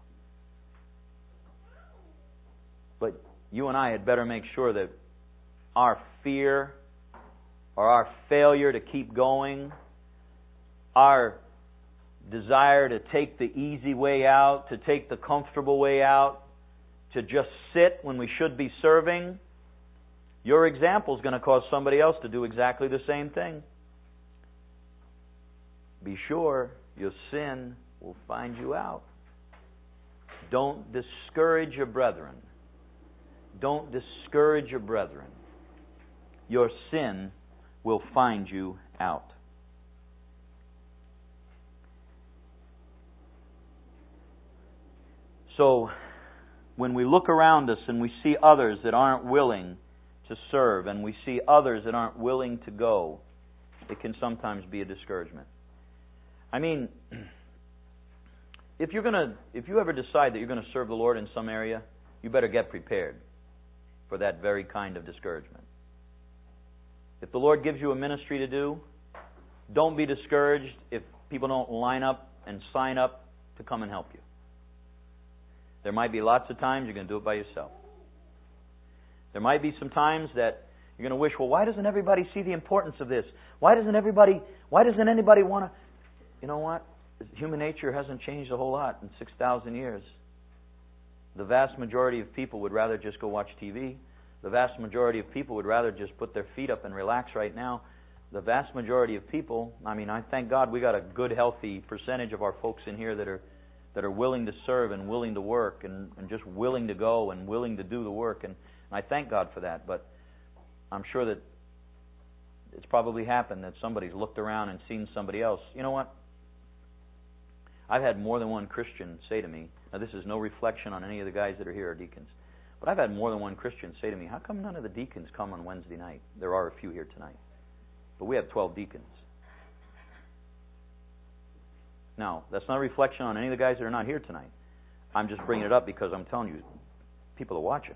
But you and I had better make sure that our fear or our failure to keep going, our desire to take the easy way out, to take the comfortable way out, to just sit when we should be serving, your example is going to cause somebody else to do exactly the same thing. Be sure your sin will find you out. Don't discourage your brethren. Don't discourage your brethren. Your sin will find you out. So, when we look around us and we see others that aren't willing to serve, and we see others that aren't willing to go, it can sometimes be a discouragement. I mean, if you're gonna, if you ever decide that you're going to serve the Lord in some area, you better get prepared for that very kind of discouragement. If the Lord gives you a ministry to do, don't be discouraged if people don't line up and sign up to come and help you. There might be lots of times you're going to do it by yourself. There might be some times that you're going to wish, well, why doesn't everybody see the importance of this? Why doesn't everybody, why doesn't anybody want to... You know what? Human nature hasn't changed a whole lot in six thousand years. The vast majority of people would rather just go watch T V. The vast majority of people would rather just put their feet up and relax right now. The vast majority of people, I mean, I thank God we got a good, healthy percentage of our folks in here that are that are willing to serve and willing to work and, and just willing to go and willing to do the work. And, and I thank God for that. But I'm sure that it's probably happened that somebody's looked around and seen somebody else. You know what? I've had more than one Christian say to me, now this is no reflection on any of the guys that are here or deacons, but I've had more than one Christian say to me, how come none of the deacons come on Wednesday night? There are a few here tonight. But we have twelve deacons. Now, that's not a reflection on any of the guys that are not here tonight. I'm just bringing it up because I'm telling you, people are watching.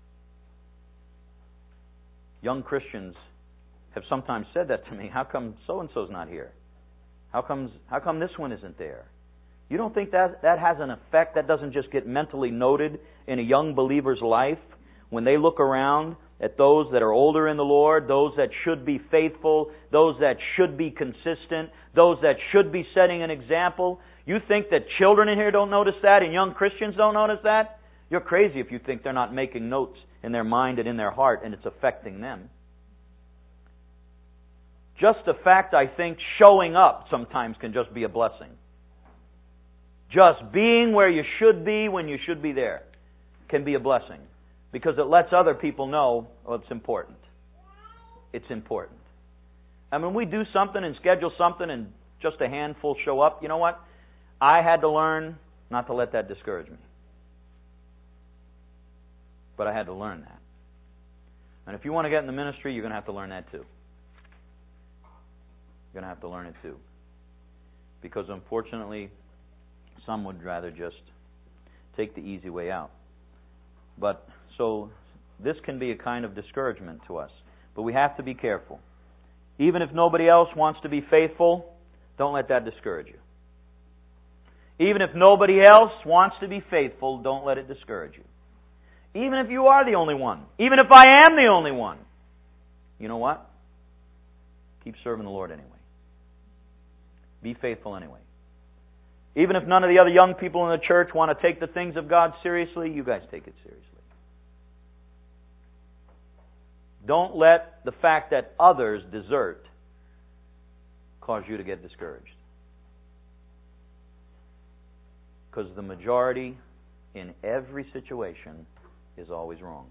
Young Christians have sometimes said that to me, how come so-and-so's not here? How comes, how come this one isn't there? You don't think that that has an effect? That doesn't just get mentally noted in a young believer's life when they look around at those that are older in the Lord, those that should be faithful, those that should be consistent, those that should be setting an example. You think that children in here don't notice that and young Christians don't notice that? You're crazy if you think they're not making notes in their mind and in their heart and it's affecting them. Just the fact, I think, showing up sometimes can just be a blessing. Just being where you should be when you should be there can be a blessing. Because it lets other people know, oh, it's important. It's important. And when we do something and schedule something and just a handful show up, you know what? I had to learn not to let that discourage me. But I had to learn that. And if you want to get in the ministry, you're going to have to learn that too. You're going to have to learn it too. Because unfortunately, some would rather just take the easy way out. But so this can be a kind of discouragement to us. But we have to be careful. Even if nobody else wants to be faithful, don't let that discourage you. Even if nobody else wants to be faithful, don't let it discourage you. Even if you are the only one. Even if I am the only one. You know what? Keep serving the Lord anyway. Be faithful anyway. Even if none of the other young people in the church want to take the things of God seriously, you guys take it seriously. Don't let the fact that others desert cause you to get discouraged. Because the majority in every situation is always wrong.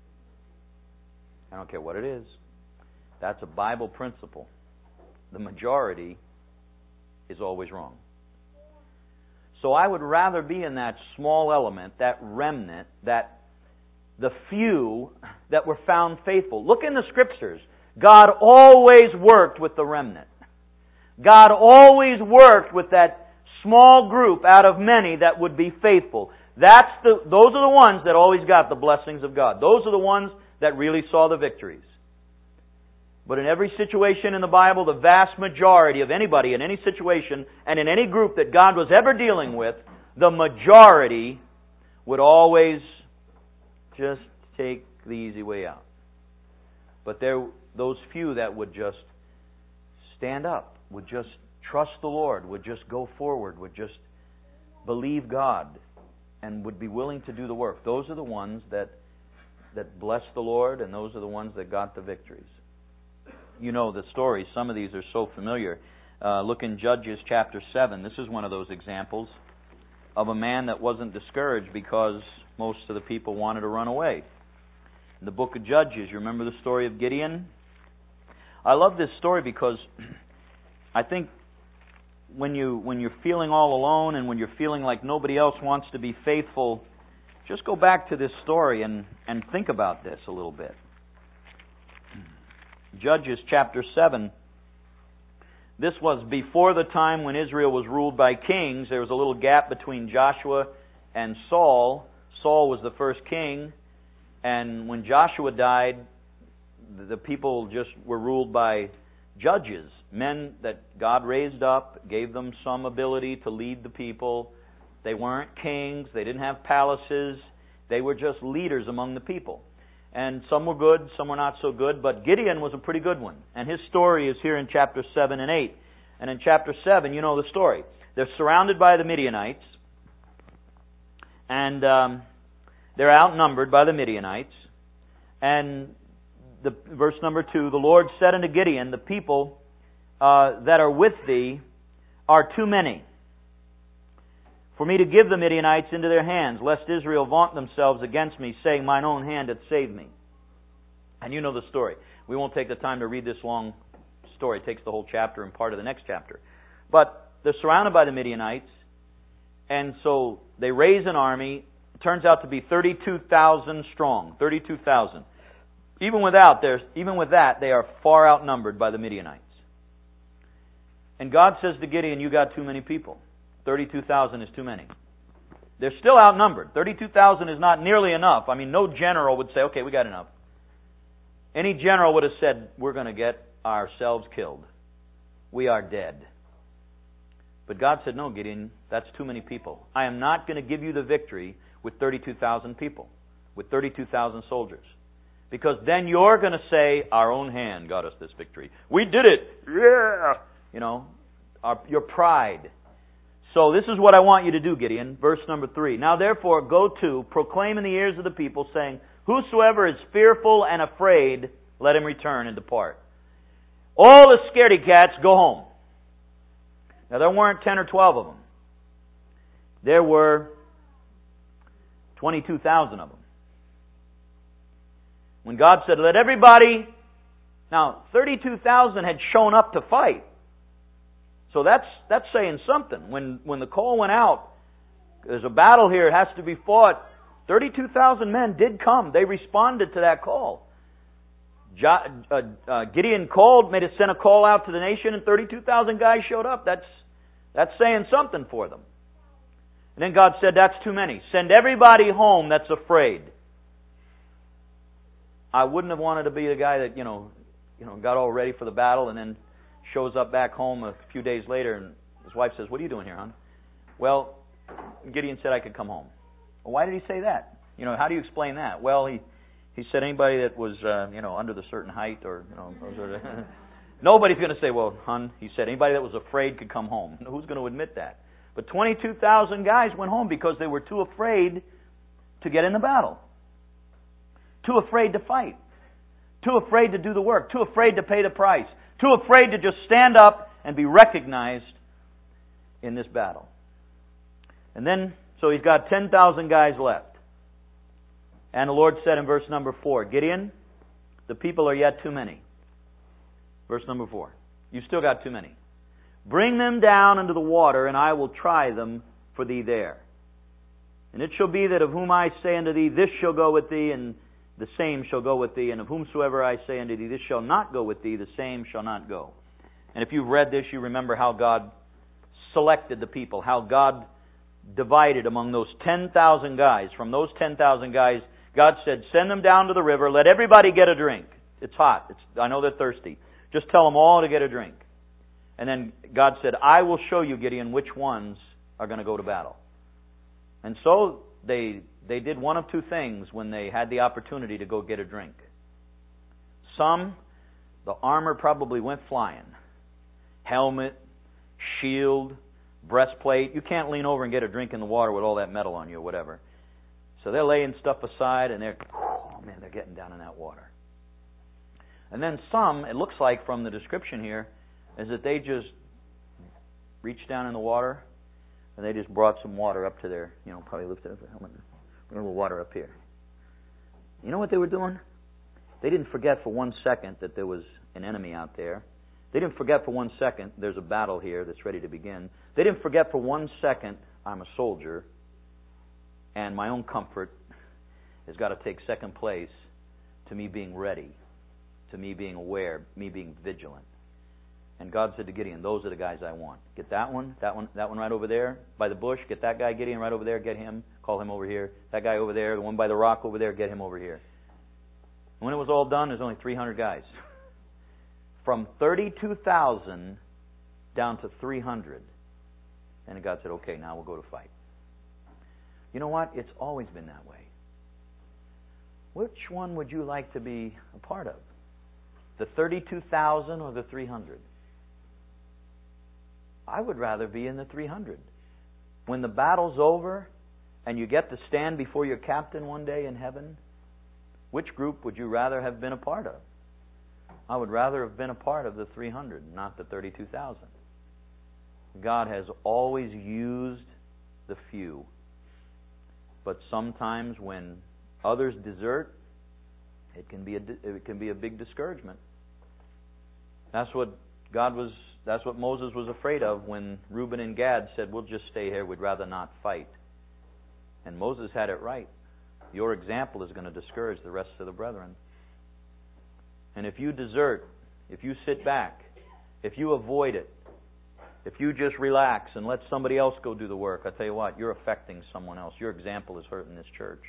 I don't care what it is. That's a Bible principle. The majority is always wrong. So I would rather be in that small element, that remnant, that the few that were found faithful. Look in the Scriptures. God always worked with the remnant. God always worked with that small group out of many that would be faithful. That's the, those are the ones that always got the blessings of God. Those are the ones that really saw the victories. But in every situation in the Bible, the vast majority of anybody in any situation and in any group that God was ever dealing with, the majority would always just take the easy way out. But there, those few that would just stand up, would just trust the Lord, would just go forward, would just believe God, and would be willing to do the work. Those are the ones that that blessed the Lord, and those are the ones that got the victories. You know the stories. Some of these are so familiar. Uh, look in Judges chapter seven. This is one of those examples of a man that wasn't discouraged because most of the people wanted to run away. In the book of Judges, you remember the story of Gideon? I love this story because I think when you when you're feeling all alone and when you're feeling like nobody else wants to be faithful, just go back to this story and, and think about this a little bit. Judges chapter seven. This was before the time when Israel was ruled by kings. There was a little gap between Joshua and Saul. Saul was the first king, and when Joshua died, the people just were ruled by judges, men that God raised up, gave them some ability to lead the people. They weren't kings, they didn't have palaces, they were just leaders among the people. And some were good, some were not so good, but Gideon was a pretty good one. And his story is here in chapter seven and eight. And in chapter seven, you know the story. They're surrounded by the Midianites, and um, they're outnumbered by the Midianites. And the verse number two, the Lord said unto Gideon, the people uh, that are with thee are too many for me to give the Midianites into their hands, lest Israel vaunt themselves against me, saying, mine own hand hath saved me. And you know the story. We won't take the time to read this long story. It takes the whole chapter and part of the next chapter. But they're surrounded by the Midianites, and so they raise an army. It turns out to be thirty-two thousand strong. thirty-two thousand. Even without their, even with that, they are far outnumbered by the Midianites. And God says to Gideon, you got too many people. thirty-two thousand is too many. They're still outnumbered. thirty-two thousand is not nearly enough. I mean, no general would say, okay, we got enough. Any general would have said, we're going to get ourselves killed. We are dead. But God said, no, Gideon, that's too many people. I am not going to give you the victory with thirty-two thousand people, with thirty-two thousand soldiers. Because then you're going to say, our own hand got us this victory. We did it! Yeah! You know, our, your pride. So this is what I want you to do, Gideon. Verse number three. Now therefore go to, proclaim in the ears of the people, saying, whosoever is fearful and afraid, let him return and depart. All the scaredy cats, go home. Now there weren't ten or twelve of them. There were twenty-two thousand of them. When God said, let everybody... Now, thirty-two thousand had shown up to fight. So that's that's saying something. When when the call went out, there's a battle here, it has to be fought. thirty-two thousand men did come. They responded to that call. Jo, uh, uh, Gideon called, made it sent a call out to the nation, and thirty-two thousand guys showed up. That's that's saying something for them. And then God said, that's too many. Send everybody home that's afraid. I wouldn't have wanted to be the guy that, you know, you know, got all ready for the battle and then shows up back home a few days later and his wife says, what are you doing here, hon? Well, Gideon said I could come home. Well, why did he say that? You know, how do you explain that? Well, he, he said anybody that was, uh, you know, under the certain height or, you know, sort of nobody's going to say, well, hon, he said anybody that was afraid could come home. Who's going to admit that? But twenty-two thousand guys went home because they were too afraid to get in the battle. Too afraid to fight. Too afraid to do the work. Too afraid to pay the price. Too afraid to just stand up and be recognized in this battle. And then, so he's got ten thousand guys left. And the Lord said in verse number four, Gideon, the people are yet too many. Verse number four. You still got too many. Bring them down into the water, and I will try them for thee there. And it shall be that of whom I say unto thee, this shall go with thee, and the same shall go with thee. And of whomsoever I say unto thee, this shall not go with thee, the same shall not go. And if you've read this, you remember how God selected the people, how God divided among those ten thousand guys. From those ten thousand guys, God said, send them down to the river, let everybody get a drink. It's hot. It's, I know they're thirsty. Just tell them all to get a drink. And then God said, I will show you, Gideon, which ones are going to go to battle. And so they they did one of two things when they had the opportunity to go get a drink. Some, the armor probably went flying. Helmet, shield, breastplate. You can't lean over and get a drink in the water with all that metal on you or whatever. So they're laying stuff aside and they're, oh man, they're getting down in that water. And then some, it looks like from the description here, is that they just reached down in the water and they just brought some water up to their, you know, probably lifted up their helmet. A little water up here. You know what they were doing? They didn't forget for one second that there was an enemy out there. They didn't forget for one second there's a battle here that's ready to begin. They didn't forget for one second I'm a soldier and my own comfort has got to take second place to me being ready, to me being aware, me being vigilant. And God said to Gideon, those are the guys I want. Get that one, that one, that one right over there by the bush. Get that guy, Gideon, right over there. Get him. Call him over here. That guy over there, the one by the rock over there, get him over here. And when it was all done, there's only three hundred guys. From thirty-two thousand down to three hundred. And God said, okay, now we'll go to fight. You know what? It's always been that way. Which one would you like to be a part of? The thirty-two thousand or the three hundred? I would rather be in the three hundred. When the battle's over and you get to stand before your captain one day in heaven, which group would you rather have been a part of? I would rather have been a part of the three hundred, not the thirty-two thousand. God has always used the few. But sometimes when others desert, it can be a, it can be a big discouragement. That's what God was, that's what Moses was afraid of when Reuben and Gad said, we'll just stay here, we'd rather not fight. And Moses had it right. Your example is going to discourage the rest of the brethren. And if you desert, if you sit back, if you avoid it, if you just relax and let somebody else go do the work, I tell you what, you're affecting someone else. Your example is hurting this church.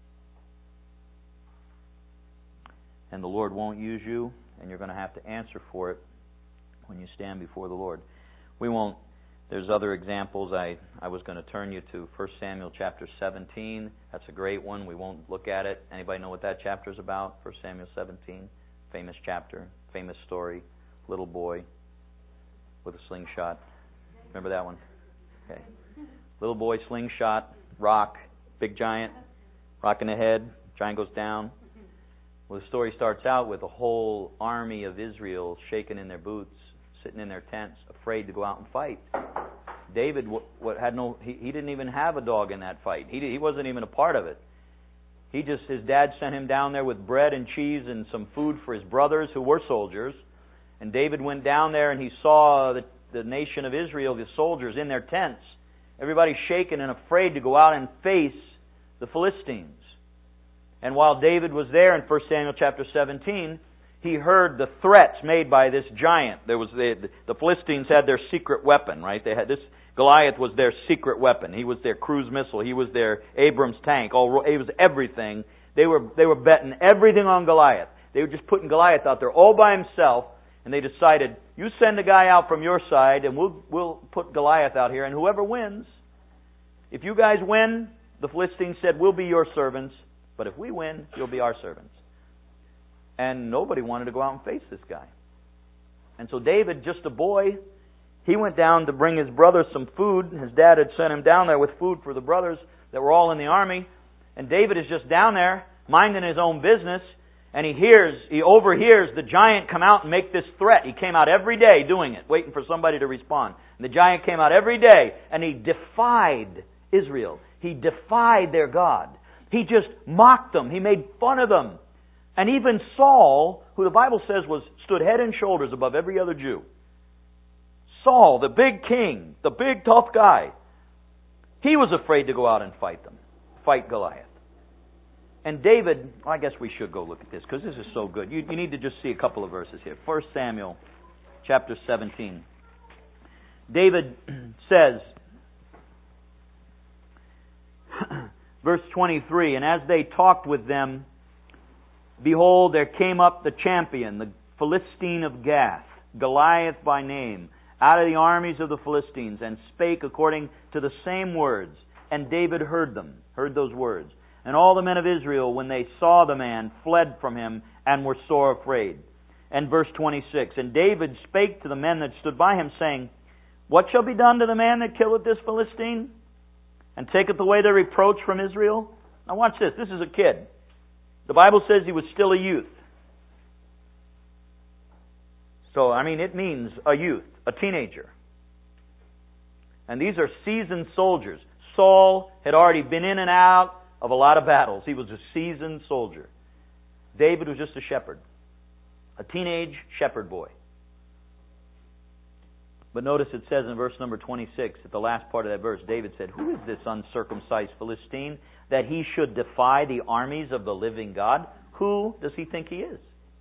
And the Lord won't use you, and you're going to have to answer for it when you stand before the Lord. We won't, there's other examples. I, I was going to turn you to First Samuel chapter seventeen. That's a great one. We won't look at it. Anybody know what that chapter is about? First Samuel seventeen. Famous chapter, famous story. Little boy with a slingshot. Remember that one? Okay. Little boy, slingshot, rock, big giant, rock in the head, giant goes down. Well, the story starts out with a whole army of Israel shaking in their boots, sitting in their tents, afraid to go out and fight. David what had no he, he didn't even have a dog in that fight. He he wasn't even a part of it. He just his dad sent him down there with bread and cheese and some food for his brothers who were soldiers. And David went down there and he saw the, the nation of Israel, the soldiers in their tents. Everybody shaken and afraid to go out and face the Philistines. And while David was there in First Samuel chapter seventeen, he heard the threats made by this giant. There was the, the Philistines had their secret weapon, right? They had this Goliath was their secret weapon. He was their cruise missile. He was their Abrams tank. All he was everything. They were they were betting everything on Goliath. They were just putting Goliath out there all by himself. And they decided, you send a guy out from your side, and we'll we'll put Goliath out here, and whoever wins, if you guys win, the Philistines said, we'll be your servants. But if we win, you'll be our servants. And nobody wanted to go out and face this guy. And so David, just a boy, he went down to bring his brothers some food. His dad had sent him down there with food for the brothers that were all in the army. And David is just down there, minding his own business. And he hears, he overhears the giant come out and make this threat. He came out every day doing it, waiting for somebody to respond. And the giant came out every day and he defied Israel. He defied their God. He just mocked them. He made fun of them. And even Saul, who the Bible says was stood head and shoulders above every other Jew. Saul, the big king, the big tough guy. He was afraid to go out and fight them, fight Goliath. And David, well, I guess we should go look at this because this is so good. You, you need to just see a couple of verses here. First Samuel chapter seventeen. David says, verse twenty-three, and as they talked with them, behold, there came up the champion, the Philistine of Gath, Goliath by name, out of the armies of the Philistines, and spake according to the same words. And David heard them, heard those words. And all the men of Israel, when they saw the man, fled from him, and were sore afraid. And verse twenty-six, and David spake to the men that stood by him, saying, what shall be done to the man that killeth this Philistine, and taketh away the reproach from Israel? Now watch this, this is a kid. The Bible says he was still a youth. So, I mean, it means a youth, a teenager. And these are seasoned soldiers. Saul had already been in and out of a lot of battles. He was a seasoned soldier. David was just a shepherd. A teenage shepherd boy. But notice it says in verse number twenty-six, at the last part of that verse, David said, who is this uncircumcised Philistine that he should defy the armies of the living God? Who does he think he is?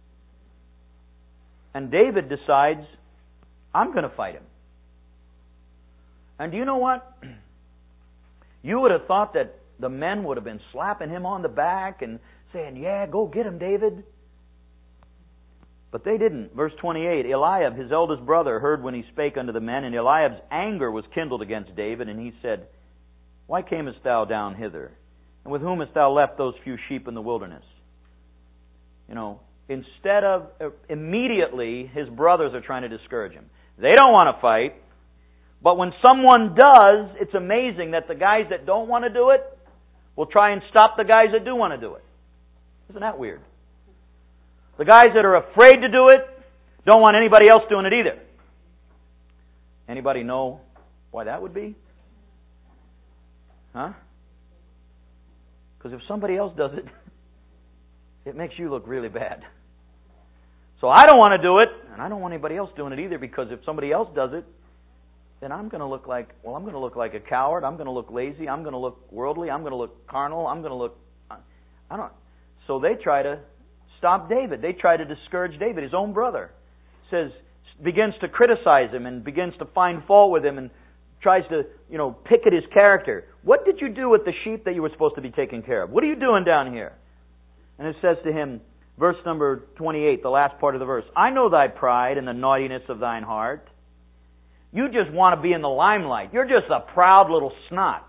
And David decides, I'm going to fight him. And do you know what? You would have thought that the men would have been slapping him on the back and saying, yeah, go get him, David. But they didn't. Verse twenty-eight, Eliab, his eldest brother, heard when he spake unto the men, and Eliab's anger was kindled against David, and he said, why camest thou down hither? And with whom hast thou left those few sheep in the wilderness? You know, instead of, immediately, his brothers are trying to discourage him. They don't want to fight. But when someone does, it's amazing that the guys that don't want to do it will try and stop the guys that do want to do it. Isn't that weird? The guys that are afraid to do it don't want anybody else doing it either. Anybody know why that would be? Huh? Because if somebody else does it, it makes you look really bad. So I don't want to do it, and I don't want anybody else doing it either, because if somebody else does it, then I'm going to look like, well, I'm going to look like a coward. I'm going to look lazy. I'm going to look worldly. I'm going to look carnal. I'm going to look, I don't. So they try to stop David. They try to discourage David. His own brother says, begins to criticize him and begins to find fault with him and tries to, you know, pick at his character. What did you do with the sheep that you were supposed to be taking care of? What are you doing down here? And it says to him, verse number twenty-eight, the last part of the verse, I know thy pride and the naughtiness of thine heart. You just want to be in the limelight. You're just a proud little snot.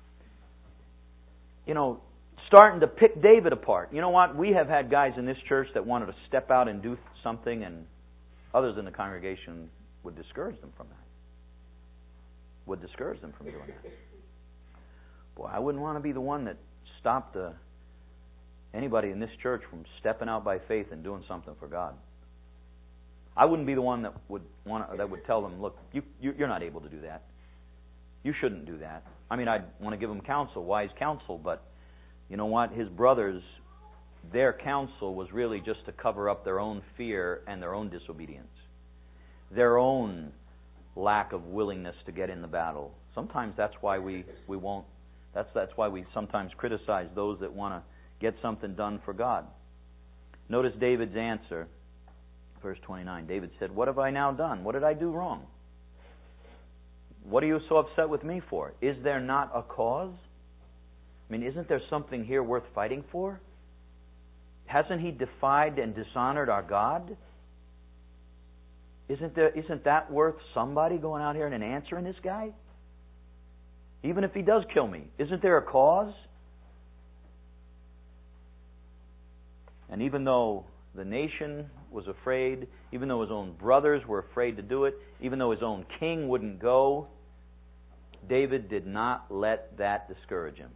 You know, starting to pick David apart. You know what? We have had guys in this church that wanted to step out and do something, and others in the congregation would discourage them from that. Would discourage them from doing that. Boy, I wouldn't want to be the one that stopped the, anybody in this church from stepping out by faith and doing something for God. I wouldn't be the one that would want that would tell them, look, you, you you're not able to do that. You shouldn't do that. I mean, I'd want to give them counsel, wise counsel, but you know what? His brothers, their counsel was really just to cover up their own fear and their own disobedience, their own lack of willingness to get in the battle. Sometimes that's why we, we won't. That's that's why we sometimes criticize those that want to get something done for God. Notice David's answer. Verse twenty-nine, David said, what have I now done? What did I do wrong? What are you so upset with me for? Is there not a cause? I mean, isn't there something here worth fighting for? Hasn't he defied and dishonored our God? Isn't there, isn't that worth somebody going out here and answering this guy? Even if he does kill me, isn't there a cause? And even though the nation was afraid, even though his own brothers were afraid to do it, even though his own king wouldn't go, David did not let that discourage him.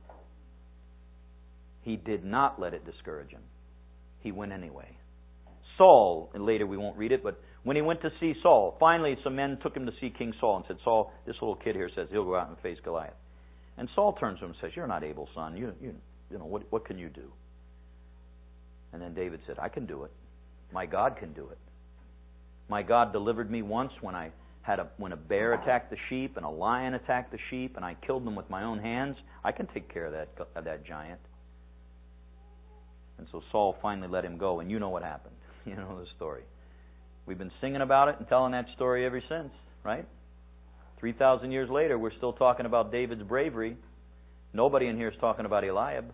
He did not let it discourage him. He went anyway. Saul, and later we won't read it, but when he went to see Saul, finally some men took him to see King Saul and said, Saul, this little kid here says he'll go out and face Goliath. And Saul turns to him and says, you're not able, son. You, you, you know, what, what can you do? And then David said, I can do it. My God can do it. My God delivered me once when I had a, when a bear attacked the sheep and a lion attacked the sheep and I killed them with my own hands, I can take care of that of that giant. And so Saul finally let him go, and you know what happened. You know the story. We've been singing about it and telling that story ever since, right? three thousand years later, we're still talking about David's bravery. Nobody in here is talking about Eliab.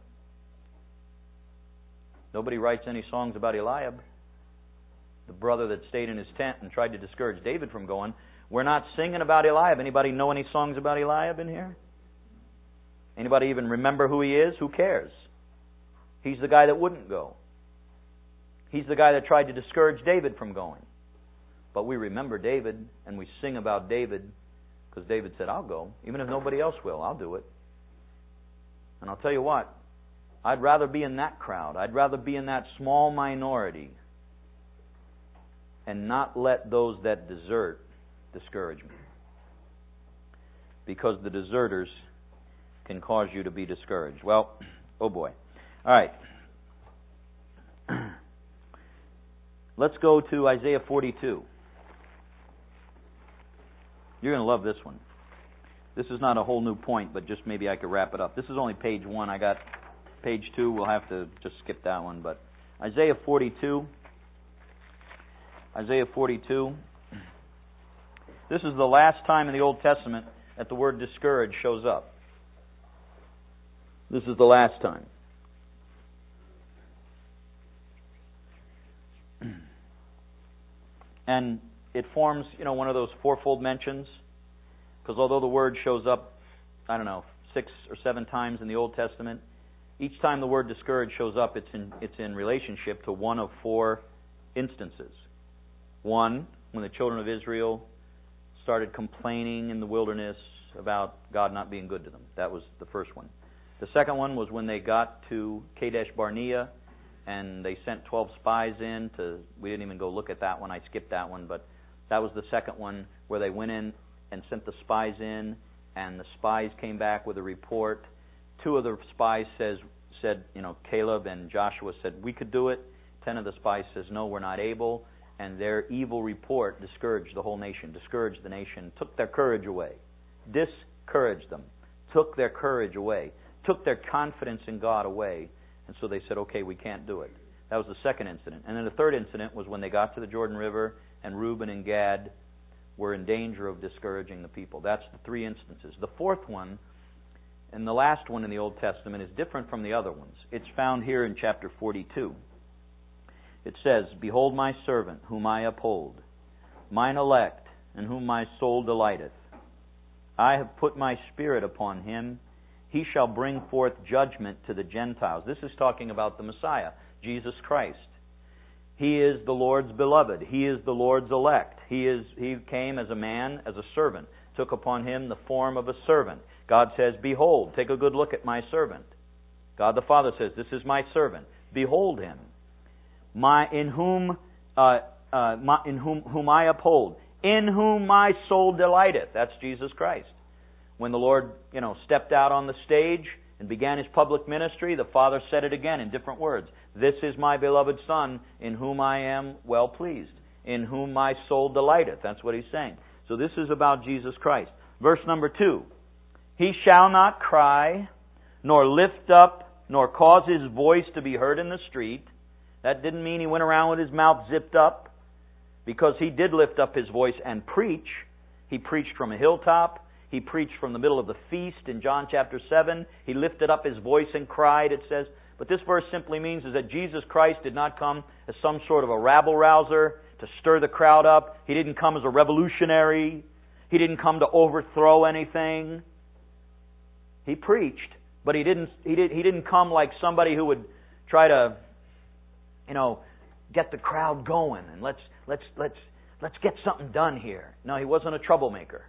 Nobody writes any songs about Eliab, the brother that stayed in his tent and tried to discourage David from going. We're not singing about Eliab. Anybody know any songs about Eliab in here? Anybody even remember who he is? Who cares? He's the guy that wouldn't go. He's the guy that tried to discourage David from going. But we remember David, and we sing about David, because David said, I'll go. Even if nobody else will, I'll do it. And I'll tell you what, I'd rather be in that crowd. I'd rather be in that small minority and not let those that desert discourage me. Because the deserters can cause you to be discouraged. Well, oh boy. All right. Let's go to Isaiah forty-two. You're going to love this one. This is not a whole new point, but just maybe I could wrap it up. This is only page one. I got page two. We'll have to just skip that one. But Isaiah forty-two. Isaiah forty-two. This is the last time in the Old Testament that the word discourage shows up. This is the last time. And it forms, you know, one of those fourfold mentions. Because although the word shows up, I don't know, six or seven times in the Old Testament, each time the word discourage shows up, it's in it's in relationship to one of four instances. One, when the children of Israel started complaining in the wilderness about God not being good to them. That was the first one. The second one was when they got to Kadesh Barnea, and they sent twelve spies in to, we didn't even go look at that one, I skipped that one, but that was the second one where they went in and sent the spies in, and the spies came back with a report. Two of the spies says said, you know, Caleb and Joshua said, we could do it. Ten of the spies says, no, we're not able. And their evil report discouraged the whole nation, discouraged the nation, took their courage away, discouraged them, took their courage away, took their confidence in God away. And so they said, okay, we can't do it. That was the second incident. And then the third incident was when they got to the Jordan River and Reuben and Gad were in danger of discouraging the people. That's the three instances. The fourth one, and the last one in the Old Testament, is different from the other ones. It's found here in chapter forty-two. It says, behold my servant, whom I uphold, mine elect, in whom my soul delighteth. I have put my spirit upon him. He shall bring forth judgment to the Gentiles. This is talking about the Messiah, Jesus Christ. He is the Lord's beloved. He is the Lord's elect. He is. He came as a man, as a servant, took upon him the form of a servant. God says, behold, take a good look at my servant. God the Father says, this is my servant. Behold him. My, in whom, uh, uh, my, in whom, whom I uphold, in whom my soul delighteth. That's Jesus Christ. When the Lord, you know, stepped out on the stage and began his public ministry, the Father said it again in different words. This is my beloved Son, in whom I am well pleased, in whom my soul delighteth. That's what he's saying. So this is about Jesus Christ. Verse number two. He shall not cry, nor lift up, nor cause his voice to be heard in the street. That didn't mean he went around with his mouth zipped up, because he did lift up his voice and preach. He preached from a hilltop. He preached from the middle of the feast in John chapter seven. He lifted up his voice and cried, it says. But this verse simply means is that Jesus Christ did not come as some sort of a rabble-rouser to stir the crowd up. He didn't come as a revolutionary. He didn't come to overthrow anything. He preached, but he didn't. He did. He didn't come like somebody who would try to, you know, get the crowd going and let's let's let's let's get something done here. No, he wasn't a troublemaker.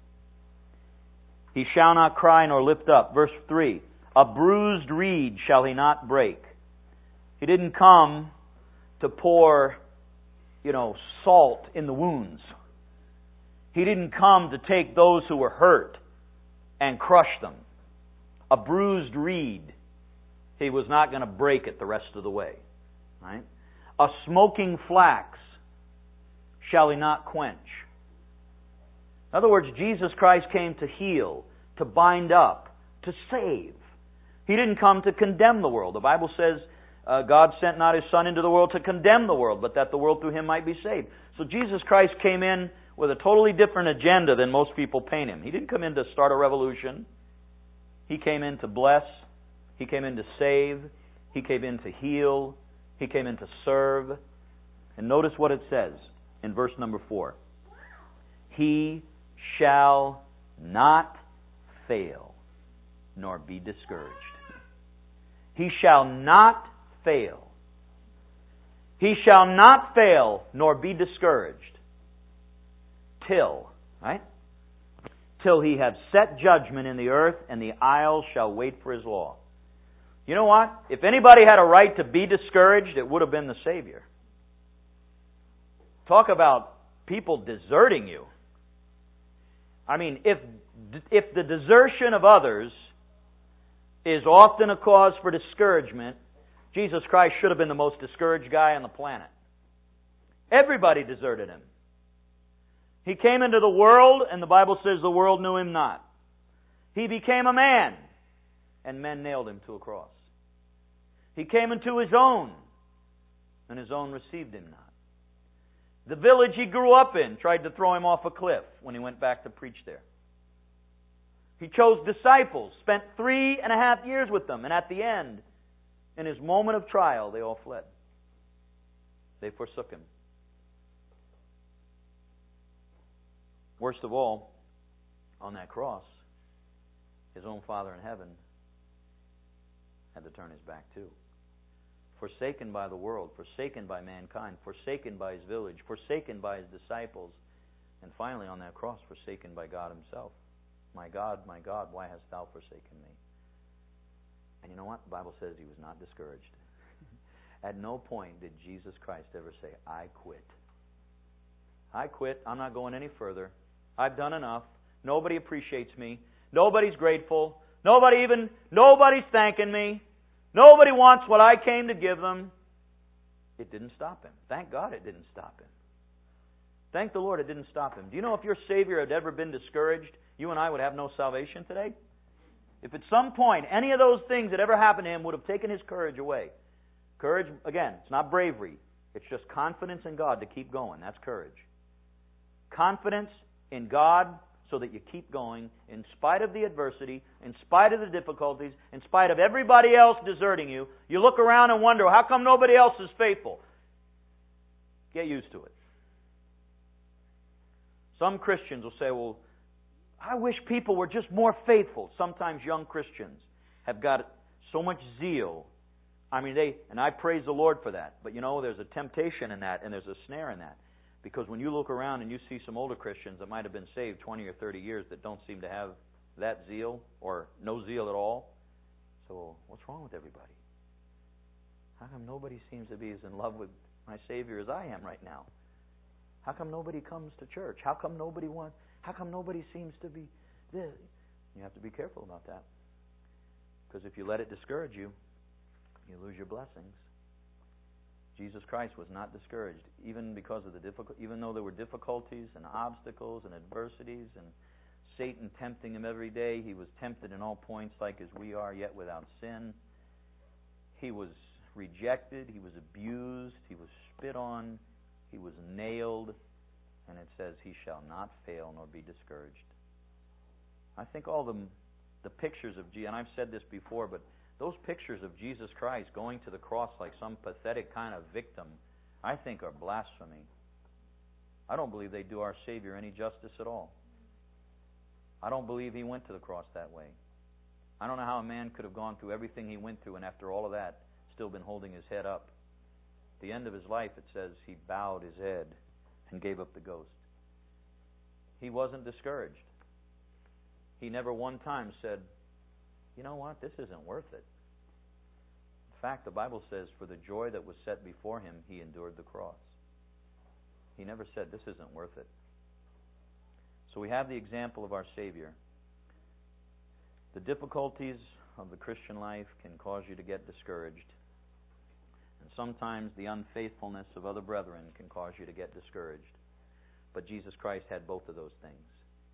He shall not cry nor lift up. Verse three. A bruised reed shall he not break. He didn't come to pour, you know, salt in the wounds. He didn't come to take those who were hurt and crush them. A bruised reed, he was not going to break it the rest of the way. Right? A smoking flax shall he not quench. In other words, Jesus Christ came to heal, to bind up, to save. He didn't come to condemn the world. The Bible says uh, God sent not His Son into the world to condemn the world, but that the world through Him might be saved. So Jesus Christ came in with a totally different agenda than most people paint Him. He didn't come in to start a revolution. He came in to bless. He came in to save. He came in to heal. He came in to serve. And notice what it says in verse number four. He shall not fail, nor be discouraged. He shall not fail. He shall not fail, nor be discouraged, till, right? Till He have set judgment in the earth, and the isles shall wait for His law. You know what? If anybody had a right to be discouraged, it would have been the Savior. Talk about people deserting you. I mean, if if the desertion of others is often a cause for discouragement, Jesus Christ should have been the most discouraged guy on the planet. Everybody deserted Him. He came into the world, and the Bible says the world knew Him not. He became a man, and men nailed Him to a cross. He came into His own, and His own received Him not. The village He grew up in tried to throw Him off a cliff when He went back to preach there. He chose disciples, spent three and a half years with them, and at the end, in His moment of trial, they all fled. They forsook Him. Worst of all, on that cross, His own Father in heaven had to turn His back too. Forsaken by the world, forsaken by mankind, forsaken by His village, forsaken by His disciples, and finally on that cross, forsaken by God Himself. My God, my God, why hast Thou forsaken me? And you know what? The Bible says He was not discouraged. At no point did Jesus Christ ever say, I quit. I quit. I'm not going any further. I've done enough. Nobody appreciates me. Nobody's grateful. Nobody even, nobody's thanking me. Nobody wants what I came to give them. It didn't stop Him. Thank God it didn't stop Him. Thank the Lord it didn't stop Him. Do you know if your Savior had ever been discouraged, you and I would have no salvation today? If at some point any of those things that ever happened to Him would have taken His courage away. Courage, again, it's not bravery. It's just confidence in God to keep going. That's courage. Confidence in God so that you keep going in spite of the adversity, in spite of the difficulties, in spite of everybody else deserting you. You look around and wonder, how come nobody else is faithful? Get used to it. Some Christians will say, well, I wish people were just more faithful. Sometimes young Christians have got so much zeal. I mean, they, and I praise the Lord for that. But you know, there's a temptation in that, and there's a snare in that. Because when you look around and you see some older Christians that might have been saved twenty or thirty years that don't seem to have that zeal, or no zeal at all, so what's wrong with everybody? How come nobody seems to be as in love with my Savior as I am right now? How come nobody comes to church? How come nobody wants? How come nobody seems to be this? You have to be careful about that. Because if you let it discourage you, you lose your blessings. Jesus Christ was not discouraged, even because of the difficult, even though there were difficulties and obstacles and adversities and Satan tempting Him every day. He was tempted in all points like as we are, yet without sin. He was rejected. He was abused. He was spit on. He was nailed. And it says, He shall not fail nor be discouraged. I think all the the pictures of Jesus, and I've said this before, but those pictures of Jesus Christ going to the cross like some pathetic kind of victim, I think are blasphemy. I don't believe they do our Savior any justice at all. I don't believe He went to the cross that way. I don't know how a man could have gone through everything He went through and after all of that still been holding his head up. At the end of His life, it says He bowed His head and gave up the ghost. He wasn't discouraged. He never one time said, you know what, this isn't worth it. In fact, the Bible says, for the joy that was set before Him, He endured the cross. He never said, this isn't worth it. So we have the example of our Savior. The difficulties of the Christian life can cause you to get discouraged. And sometimes the unfaithfulness of other brethren can cause you to get discouraged. But Jesus Christ had both of those things.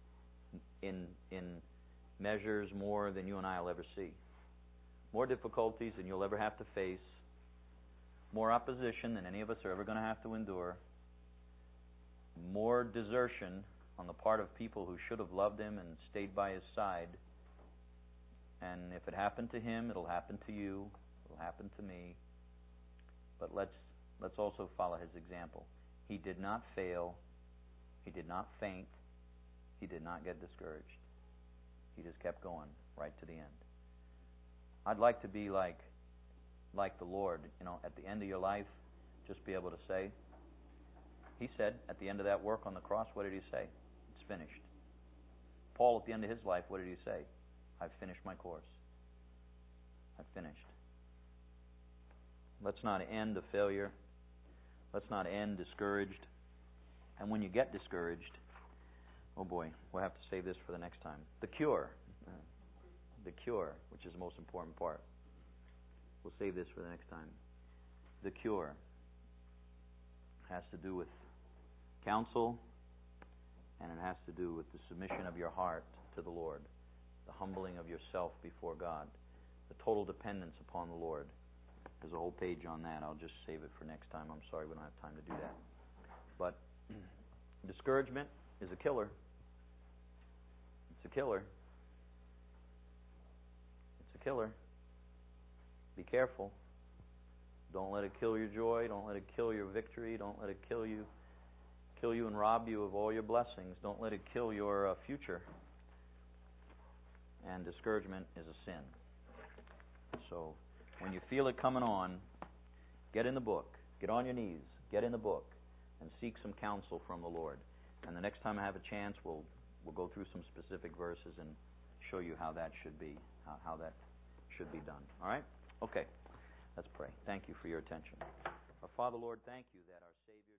in in measures more than you and I will ever see. More difficulties than you'll ever have to face. More opposition than any of us are ever going to have to endure. More desertion on the part of people who should have loved him and stayed by his side. And if it happened to him, it'll happen to you. It'll happen to me. But let's let's also follow his example. He did not fail. He did not faint. He did not get discouraged. He just kept going right to the end. I'd like to be like like the Lord, you know, at the end of your life, just be able to say, he said at the end of that work on the cross, what did he say? It's finished. Paul at the end of his life, what did he say? I've finished my course. I've finished. Let's not end a failure. Let's not end discouraged. And when you get discouraged, oh boy, we'll have to save this for the next time. The cure. The cure, which is the most important part. We'll save this for the next time. The cure has to do with counsel, and it has to do with the submission of your heart to the Lord, the humbling of yourself before God, the total dependence upon the Lord. There's a whole page on that. I'll just save it for next time. I'm sorry we don't have time to do that. But discouragement is a killer. It's a killer. It's a killer. Be careful. Don't let it kill your joy. Don't let it kill your victory. Don't let it kill you, kill you and rob you of all your blessings. Don't let it kill your uh, future. And discouragement is a sin. So when you feel it coming on, get in the book. Get on your knees. Get in the book and seek some counsel from the Lord. And the next time I have a chance, we'll we'll go through some specific verses and show you how that should be, how, how that should be done. All right? Okay. Let's pray. Thank you for your attention. Our Father, Lord, thank you that our Savior